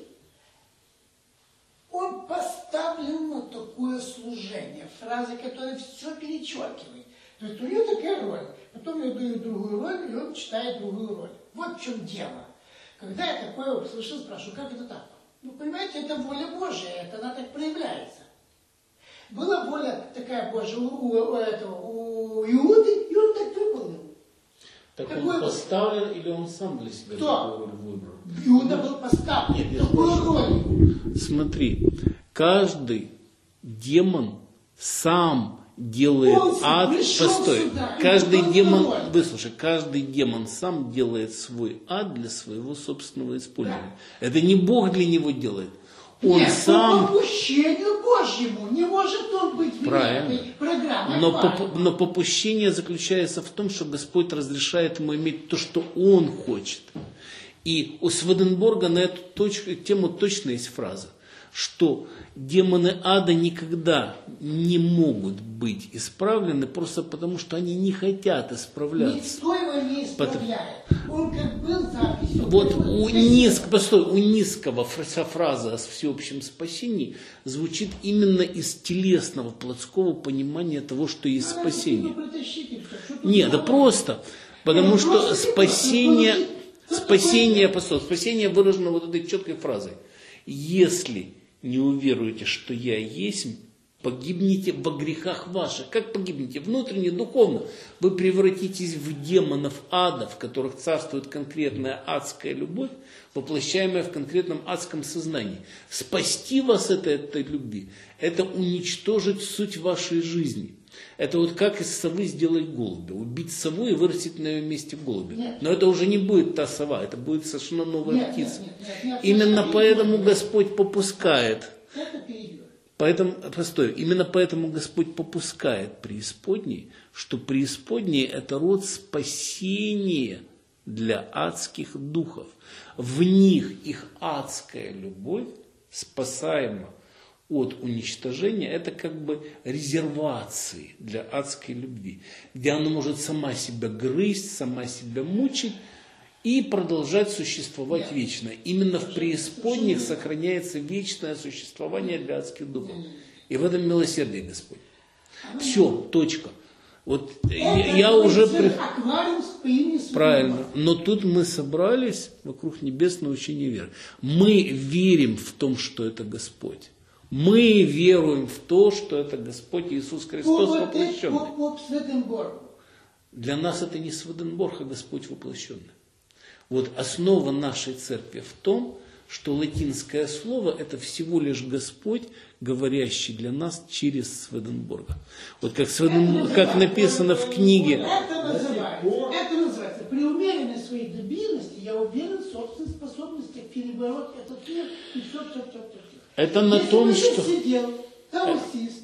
B: он поставлен на такое служение, фразы, которые все перечеркивают. То есть у него такая роль, потом я даю другую роль, и он читает другую роль. Вот в чем дело. Когда я такое услышал, спрашиваю, как это так? Ну, понимаете, это воля Божия, это она так проявляется. Была воля такая Божия у, у, у, этого, у Иуды, и он так выполнил.
A: Так
B: Какой
A: он
B: был?
A: поставлен или он сам для себя
B: Кто?
A: такую роль выбрал?
B: Иуда был поставлен.
A: Нет, я
B: Такую
A: спрашиваю.
B: роль.
A: Смотри, каждый демон сам делает
B: Он
A: ад.
B: пришел
A: Постой.
B: сюда и
A: Каждый
B: выполнил
A: демон,
B: роль.
A: выслушай, каждый демон сам делает свой ад для своего собственного использования. Это не Бог для него делает. Он
B: Нет,
A: сам.
B: по попущению Божьему не может он быть вне
A: Правильно.
B: этой программы.
A: Но, поп- но попущение заключается в том, что Господь разрешает ему иметь то, что он хочет. И у Сведенборга на эту точку, тему точно есть фраза, что демоны ада никогда не могут быть исправлены просто потому, что они не хотят исправляться.
B: Никто его не исправляет. Он как был записью.
A: Вот у, низ, постой, у низкого фраза, фраза о всеобщем спасении звучит именно из телесного, плотского понимания того, что есть спасение. Нет, да просто, потому что спасение, спасение, постой, спасение выражено вот этой четкой фразой. Если не уверуете, что я есть, погибнете во грехах ваших. Как погибнете? Внутренне, духовно. Вы превратитесь в демонов ада, в которых царствует конкретная адская любовь, воплощаемая в конкретном адском сознании. Спасти вас от этой любви – это уничтожить суть вашей жизни. Это вот как из совы сделать голубя. Убить сову и вырастить на ее месте голубя. Нет. Но это уже не будет та сова, это будет совершенно новая нет, птица. Нет, нет, нет, нет, Именно нет, поэтому нет, Господь попускает. Поэтому, постой, именно поэтому Господь попускает преисподней, что преисподние – это род спасения для адских духов. В них их адская любовь спасаема от уничтожения, это как бы резервации для адской любви, где она может сама себя грызть, сама себя мучить и продолжать существовать вечно. Именно в преисподних сохраняется вечное существование для адских духов. И в этом милосердие Господь. Все, точка. Вот я, я уже... Правильно. Но тут мы собрались вокруг небесного учения веры. Мы верим в том, что это Господь. Мы веруем в то, что это Господь Иисус Христос воплощенный. Для нас это не Сведенборг, а Господь воплощенный. Вот основа нашей церкви в том, что латинское слово – это всего лишь Господь, говорящий для нас через Сведенборга. Вот как, Сведен... как написано в книге.
B: Это называется, это называется при умеренной своей дебильности я уверен в собственной способности перебороть этот мир и все, все, все, все.
A: Это на
B: Если
A: том,
B: бы
A: что...
B: сидел таосист,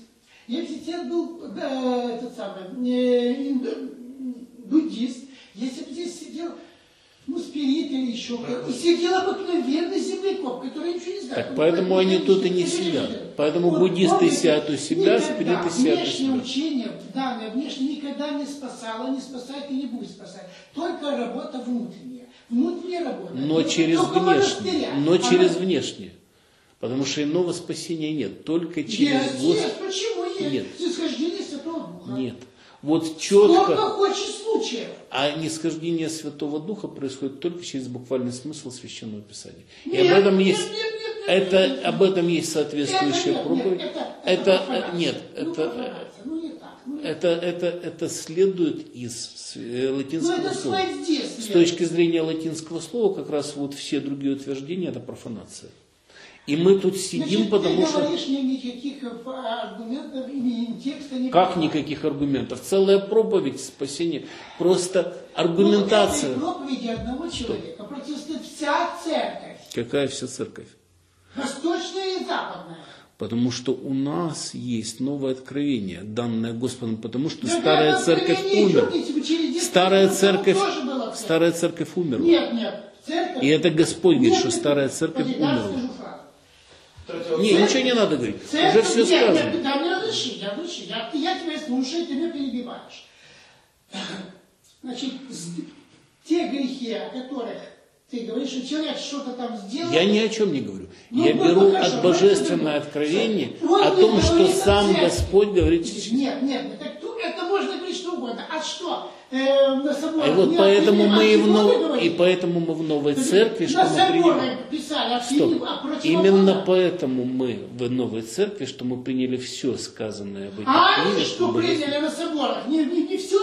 B: если тебе был э, этот самый, э, буддист, если бы здесь сидел ну, спирит или еще кто-то, и сидел обыкновенный землекоп, который ничего не знает.
A: Так поэтому они тут и не сидят. Поэтому
B: вот,
A: буддисты
B: помните,
A: сидят у себя, спириты сидят у
B: внешнее
A: себя.
B: учение, данное внешнее, никогда не спасало, не спасает и не будет спасать. Только работа внутренняя. Внутренняя работа.
A: Но
B: Только
A: через внешнее. Но
B: Она...
A: через внешнее. Потому что иного спасения нет. Только через
B: Есть,
A: Господа.
B: есть. Почему есть?
A: Нет.
B: Снисхождение Святого Духа.
A: Нет. Вот четко.
B: Сколько хочешь случаев.
A: А нисхождение Святого Духа происходит только через буквальный смысл Священного Писания. И
B: Нет,
A: об этом
B: нет,
A: есть,
B: нет, нет, нет,
A: это,
B: нет, нет.
A: об этом есть соответствующая
B: Это нет,
A: проповедь.
B: нет, это,
A: Это,
B: это профанация.
A: нет,
B: Ну,
A: это,
B: профанация. Ну, не так. Ну, не
A: это, это, это следует из э,
B: Ну,
A: латинского
B: это
A: слова.
B: слайд здесь.
A: С точки зрения латинского слова, как раз вот все другие утверждения это профанация. И мы тут сидим,
B: Значит,
A: потому
B: ты
A: что...
B: говоришь, мне никаких аргументов и ни текста не
A: Как
B: было.
A: никаких аргументов? Целая проповедь спасения. Просто аргументация.
B: Ну, этой проповеди одного человека противостоит вся церковь.
A: Какая вся церковь?
B: Восточная и западная.
A: Потому что у нас есть новое откровение, данное Господом, потому что
B: Да,
A: старая
B: это
A: церковь
B: откровение
A: умерла.
B: идет, если через десять
A: Старая
B: лет
A: церковь,
B: тоже была церковь.
A: старая церковь умерла.
B: Нет, нет. Церковь...
A: И это Господь говорит,
B: Нет,
A: что
B: нет,
A: старая
B: нет.
A: церковь
B: Подожди, я
A: умерла.
B: скажу фразу.
A: Не, ничего не надо говорить.
B: Церковь,
A: Уже все
B: нет,
A: сказано.
B: Нет, да, мне разреши, я разреши. Я, я тебя слушаю, ты меня перебиваешь. Значит, те грехи, о которых ты говоришь, что человек что-то там сделал...
A: Я ни о чем не говорю.
B: Ну,
A: Я
B: ну,
A: беру
B: хорошо,
A: от
B: ну,
A: божественное
B: это-
A: откровение
B: Он
A: о
B: не
A: том, что
B: говорит о
A: сам
B: церкви.
A: Господь говорит.
B: Нет, нет, нет, так тут это можно говорить что угодно. А что? Э, на соборах
A: И вот
B: не
A: поэтому
B: обвиняли,
A: мы и
B: а
A: в
B: чего вы
A: нов...
B: говорите?
A: и поэтому мы в новой церкви, что
B: На
A: мы
B: соборы
A: приняли.
B: писали, а
A: Стоп.
B: фильм, а против
A: Именно
B: Обама.
A: поэтому мы в новой церкви, что мы приняли все сказанное об этих
B: А они
A: книгах,
B: что
A: божественных.
B: приняли на соборах? Не, не, не все?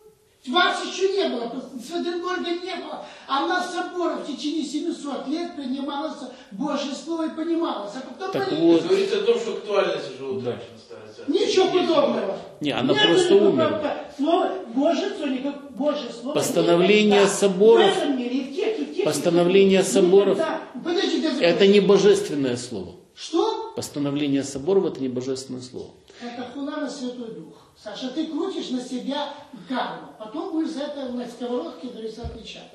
B: Вас еще не было, Святогорга не было, а на соборах в течение семисот лет принималось Божье Слово и понималось. А потом
A: Так
B: они-
A: вот.
D: Говорится о том, что актуальность уже
A: Да.
D: утрачена старая церковь.
B: Ничего подобного.
A: Не, она
B: Нет
A: просто
B: никакого
A: умерла.
B: права. Слово Божье, что никак Божье Слово.
A: Постановление
B: никогда
A: соборов-
B: в этом мире, и в тех, и в тех,
A: Постановление
B: и в тех,
A: соборов-
B: никогда. Подожди, дай
A: Это
B: закончу.
A: не божественное слово.
B: Что?
A: Постановление соборов это не божественное слово.
B: Это хула на Святой Дух. Саша, ты крутишь на себя карму. Потом будешь за это на сковородке до отвечать.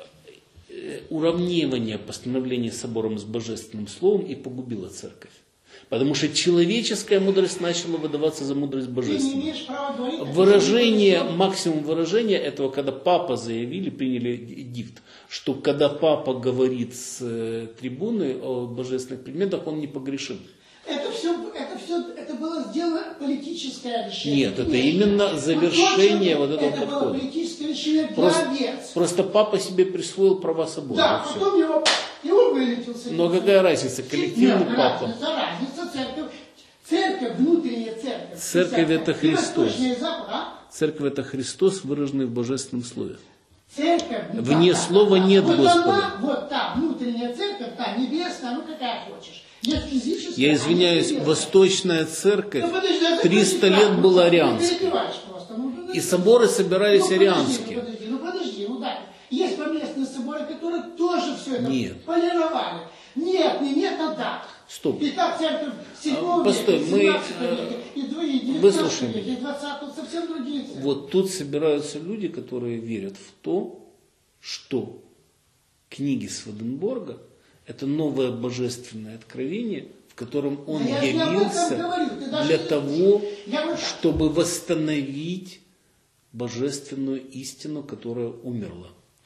A: Э, Уравнивание постановления собором с божественным словом и погубило церковь. Потому что человеческая мудрость начала выдаваться за мудрость
B: Ты не
A: божественную.
B: имеешь права говорить.
A: Выражение, максимум выражения этого, когда папа заявили, приняли дикт, что когда папа говорит с э, трибуны о божественных предметах, он не погрешим.
B: Это все, это все, это было сделано политическое решение.
A: Нет, это именно завершение вот этого
B: это
A: подхода.
B: было политическое решение для
A: Просто,
B: овец.
A: просто папа себе присвоил права собора.
B: Да,
A: вот всё.
B: потом его, его вылетел. с этим.
A: Но какая разница, коллективный
B: Нет,
A: папа.
B: разница, разница, церковь. Церковь, внутренняя церковь.
A: Церковь это
B: И
A: Христос.
B: восточный, и запад, а?
A: Церковь это Христос, выраженный в божественном слове.
B: Церковь. ну,
A: Вне
B: да,
A: слова
B: да, да.
A: нет
B: вот
A: Господа.
B: Она, вот та внутренняя церковь, та небесная, ну какая хочешь. Есть физическая.
A: Я
B: а
A: извиняюсь,
B: есть небесная.
A: восточная церковь
B: Ну, подожди, а ты
A: триста
B: подожди,
A: лет
B: ну,
A: была
B: ты
A: арианской.
B: перебиваешь просто. Ну, подожди.
A: И соборы собирались
B: Ну, подожди,
A: арианские.
B: Ну подожди, ну подожди, ну да. Есть поместные соборы, которые тоже все это
A: Нет.
B: полировали. Нет, не нет, а да.
A: Стоп.
B: И так церковь седьмого
A: Постой,
B: века,
A: мы,
B: семнадцатого
A: э,
B: века, и девятнадцатого
A: выслушай
B: века,
A: меня.
B: и двадцатого, совсем другие церкви.
A: Вот тут собираются люди, которые верят в то, что книги Сведенборга это новое божественное откровение, в котором он
B: Да я же не об этом
A: явился
B: говорю, ты даже
A: для
B: не
A: того,
B: слушаешь. Я вот так.
A: чтобы восстановить божественную истину, которая умерла.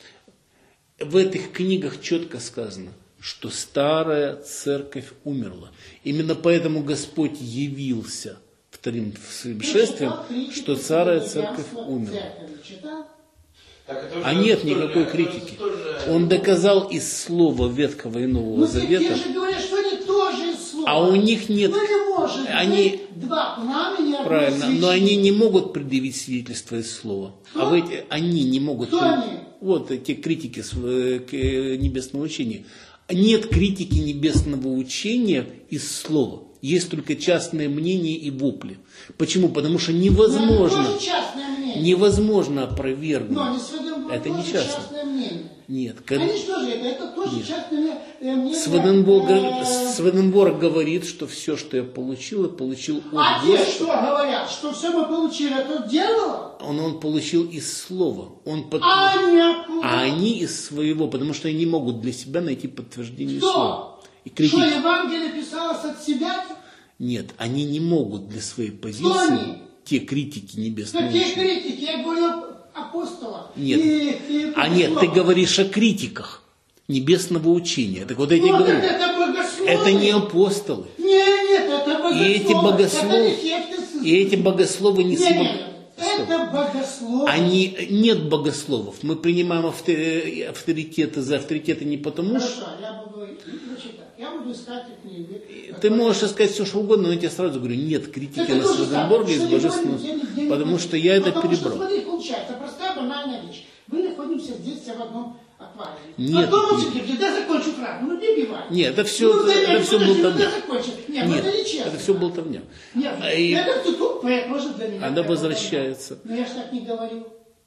A: В этих книгах четко сказано, что старая церковь умерла. Именно поэтому Господь явился вторым своим
B: Ты
A: шествием,
B: читал критику
A: что старая
B: христианства
A: церковь умерла.
B: церкви? Читал?
D: Так, это уже
A: А нет
D: тоже-
A: никакой
D: это
A: критики.
D: тоже-
A: Он доказал из слова Ветхого и Нового
B: Ну, ты
A: Завета,
B: же говоришь, что они тоже из слова.
A: а у них нет,
B: Ну, не может
A: они,
B: быть два пламени, одно
A: правильно, но
B: свечение.
A: они не могут предъявить свидетельство из слова.
B: Кто?
A: А в эти, они не могут.
B: Кто
A: пред-
B: они?
A: Вот эти критики с- э, к- э, небесного учения. Нет критики небесного учения из слова. Есть только частное мнение и вопли. Почему? Потому что
B: Ну, это
A: невозможно,
B: тоже частное мнение.
A: невозможно опровергнуть.
B: Но не Сведенборг,
A: Это не
B: тоже
A: частное.
B: частное мнение.
A: Нет. Когда...
B: Они что же это? Это тоже
A: Нет.
B: частное мнение.
A: Сведенборг,
B: э,
A: Сведенборг говорит, что все, что я получил, я получил от
B: А те,
A: Господа.
B: что говорят, что все мы получили от дьявола,
A: Он, он получил из слова. Он под-
B: а они откуда?
A: А они из своего, потому что они не могут для себя найти подтверждение слова.
B: Кто?
A: И критики.
B: Что Евангелие писалось от себя?
A: Нет, они не могут для своей
B: они?
A: позиции, те критики небесного
B: Какие
A: учения.
B: критики? Я говорю апостолов.
A: Нет.
B: И, и
A: А нет, ты
B: богословов.
A: говоришь о критиках небесного учения. Так вот я тебе
B: Ну,
A: говорю,
B: так это богословы.
A: это не апостолы.
B: Нет, нет, это богословы.
A: И эти богословы,
B: Это не хефтесы.
A: и эти богословы не
B: Нет, нет,
A: смогут.
B: нет. Это богословы.
A: Они, нет богословов. Мы принимаем авто- авторитеты за авторитеты не потому, что...
B: Хорошо, я буду, значит, так, я буду искать книги.
A: Ты можешь сказать все, что угодно, но я тебе сразу говорю, нет критики
B: Это
A: на
B: то же
A: Сведенборга
B: самое,
A: из
B: что
A: божественного.
B: нигде- нигде не
A: Потому
B: говорится.
A: что я это
B: Потому что,
A: перебрал.
B: смотри, получается, простая банальная вещь. Мы находимся здесь все в одном аквариуме.
A: Нет,
B: Потом,
A: нет.
B: значит, я закончу фразу, ну не бивай.
A: Нет, это все,
B: Ну,
A: это,
B: да,
A: все
B: подожди, ну,
A: болтовня.
B: да закончи. Нет,
A: Нет,
B: это нечестно.
A: это все болтовня.
B: Нет,
A: А и-
B: это тупое тоже для меня.
A: Она
B: это
A: возвращается.
B: болтовня. Но я же так не говорю.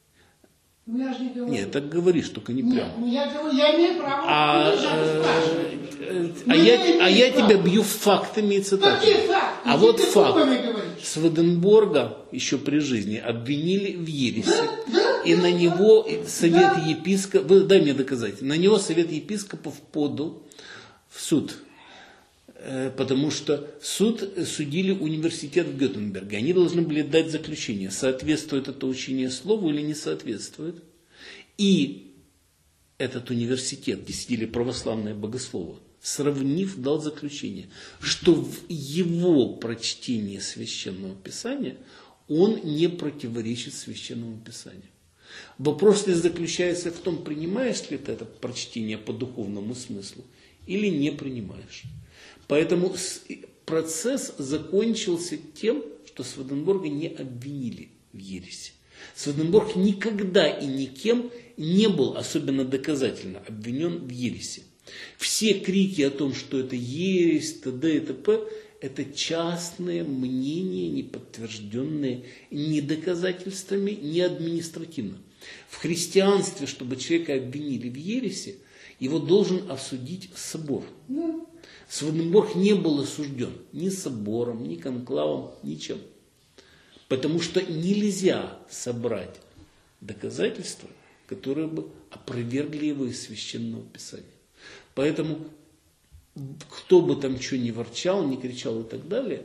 B: Ну я же не говорю.
A: Нет, так говоришь, только не
B: Нет,
A: прямо.
B: ну я говорю, я имею право
A: А,
B: удержать и
A: э,
B: спрашивать.
A: э,
B: Ну,
A: а
B: я
A: я,
B: имею
A: а я
B: право.
A: тебя бью фактами и цитатами.
B: Какие факты?
A: А
B: Ты
A: вот
B: ты
A: факт.
B: глупыми говоришь.
A: Сведенборга еще при жизни обвинили в ереси.
B: Да, да,
A: И
B: да,
A: на
B: да.
A: него совет
B: Да.
A: епископов, дай мне доказать, на него совет епископов подал в суд. Э, Потому что суд судили университет в Геттенберге. Они должны были дать заключение, соответствует это учение слову или не соответствует. И этот университет, где сидели православные богословы, сравнив, дал заключение, что в его прочтении Священного Писания он не противоречит Священному Писанию. Вопрос лишь заключается в том, принимаешь ли ты это прочтение по духовному смыслу или не принимаешь. Поэтому процесс закончился тем, что Сведенборга не обвинили в ереси. Сведенборг никогда и никем не был, особенно доказательно, обвинен в ереси. Все крики о том, что это ересь, т.д. и т.п., это частные мнения, не подтвержденные ни доказательствами, ни административно. В христианстве, чтобы человека обвинили в ереси, его должен осудить собор. Сведенборг не был осужден ни собором, ни конклавом, ничем. Потому что нельзя собрать доказательства, которые бы опровергли его из Священного Писания. Поэтому кто бы там что ни ворчал, ни кричал и так далее,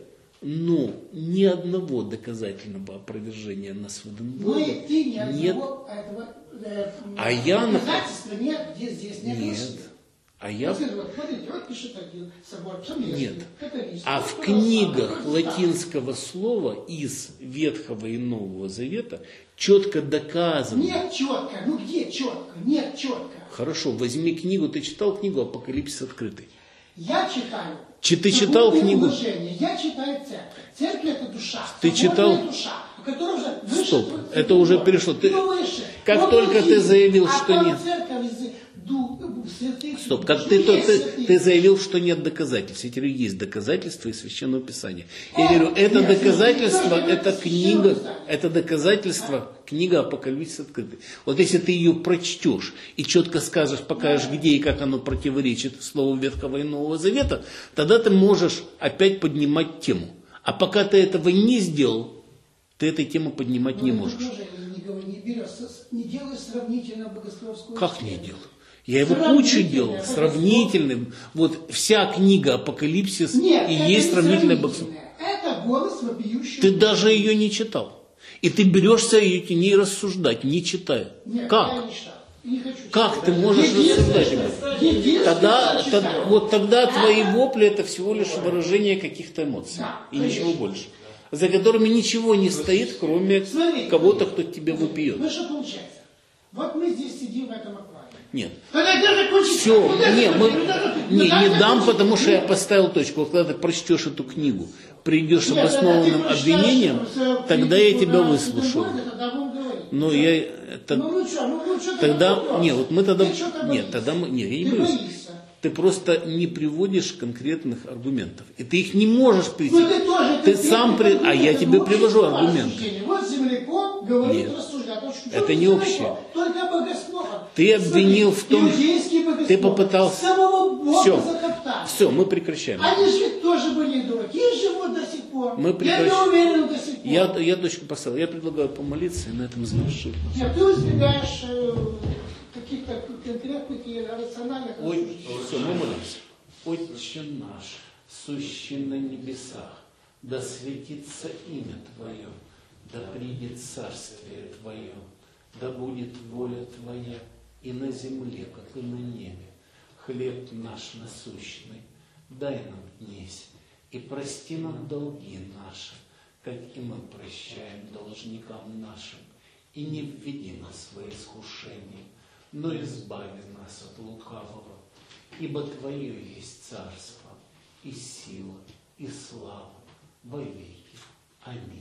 A: но ни одного доказательного опровержения на
B: Ну
A: Сведенборга
B: и ты ни
A: нет.
B: одного этого э,
A: А я на-
B: доказательства нет, где здесь нет.
A: Нет. А я...
B: Вот, вот, смотрите, вот пишет один собор, Самлесный,
A: Нет.
B: католический,
A: А в
B: вот
A: книгах
B: православный,
A: латинского слова из Ветхого и Нового Завета четко доказано.
B: Нет четко, ну где четко? Нет четко.
A: Хорошо, возьми книгу, ты читал книгу «Апокалипсис открытый»?
B: Я читаю.
A: Чи ты читал
B: Духовное
A: книгу?
B: уважение. Я читаю церковь. Церковь это душа.
A: Ты
B: Соборная
A: читал?
B: душа, которая уже выше.
A: Стоп,
B: твоего-
A: это уже перешло. Ты-
B: Ну, выше.
A: как
B: Но
A: только
B: другие.
A: ты заявил,
B: а
A: что
B: там
A: нет.
B: Церковь из ду- святых.
A: Стоп, как
B: душ,
A: ты, то,
B: есть
A: ты,
B: святые.
A: ты заявил, что нет доказательств. Я говорю, есть доказательства из Священного Писания. Я
B: О,
A: говорю, это
B: нет,
A: доказательство,
B: нет,
A: это
B: это
A: книга,
B: Священное Писание.
A: это доказательство, книга Апокалипсис открытый. Вот если ты ее прочтешь и четко скажешь, покажешь, где и как оно противоречит слову Ветхого и Нового Завета, тогда ты можешь опять поднимать тему. А пока ты этого не сделал, ты этой темы поднимать
B: Но
A: не
B: это
A: можешь.
B: тоже не, говори, не, берешь, с- не делай сравнительно богословскую
A: Как не
B: историю.
A: делал? Я его кучу
B: Сравнительное
A: делал,
B: богословие.
A: сравнительным. Вот вся книга Апокалипсис
B: Нет,
A: и
B: это
A: есть
B: не
A: сравнительное
B: сравнительное.
A: богословие.
B: Это голос вопиющего.
A: Ты даже ее не читал. И ты берешься ее не рассуждать, не читая.
B: Нет, я
A: как?
B: не читал. И не хочу
A: Как
B: читать.
A: ты можешь
B: Единственное,
A: рассуждать об этом?
B: единственное,
A: Тогда,
B: что
A: тог-
B: читаю.
A: вот тогда твои вопли это всего лишь выражение каких-то эмоций.
B: Да,
A: И ничего
B: конечно.
A: больше. За которыми ничего не стоит, кроме
B: Смотри,
A: кого-то, кто тебе выпьет.
B: Ну что получается? Вот мы здесь сидим в этом аквариуме.
A: Нет.
B: Тогда где закончить?
A: Все,
B: Куда
A: не, мы,
B: закончить? Куда закончить?
A: не,
B: Ну, как
A: не дам,
B: закончить?
A: потому что я
B: Нет.
A: поставил точку. Вот когда ты прочтешь эту книгу, придешь с
B: Нет,
A: обоснованным
B: тогда ты прочитаешь,
A: обвинением,
B: э,
A: тогда я
B: книгу
A: тебя
B: на
A: выслушаю.
B: Святогорье, тогда будем говорить.
A: Но я... это-
B: Ну, ну что, ну, ну что ты
A: тогда...
B: вопрос?
A: Нет, вот мы тогда...
B: Ты что-то
A: Нет,
B: боишься?
A: тогда мы... Нет, я не
B: Ты
A: боюсь.
B: боишься.
A: Ты просто не приводишь конкретных аргументов. И ты их не можешь прийти.
B: Ну, ты тоже,
A: Ты сам при... А я тебе привожу аргументы.
B: Вот земляком говорит,
A: Нет.
B: рассуждает. Вот что
A: Это
B: ты
A: не
B: земляком?
A: общее.
B: Только богословом.
A: Ты обвинил в том,
B: иудейские богословы
A: ты попытался...
B: самого Бога
A: Все,
B: затоптали.
A: все, мы прекращаем.
B: Они же ведь тоже были дураки, и живут до сих пор.
A: Мы
B: Я
A: прекращ-
B: не уверен до сих пор.
A: Я, я точку поставил. Я предлагаю помолиться и на этом завершить.
B: Нет, ты избегаешь э, каких-то конкретных и рациональных
A: Ой,
B: рассуждений.
A: все, мы молимся. Отче наш, сущий на небесах, да светится имя Твое, да придет царствие Твое, да будет воля Твоя и на земле, как и на небе. Хлеб наш насущный, дай нам днесь, и прости нам долги наши, как и мы прощаем должникам нашим, и не введи нас в свои искушения, но избави нас от лукавого, ибо Твое есть царство, и сила, и слава во веки. Аминь.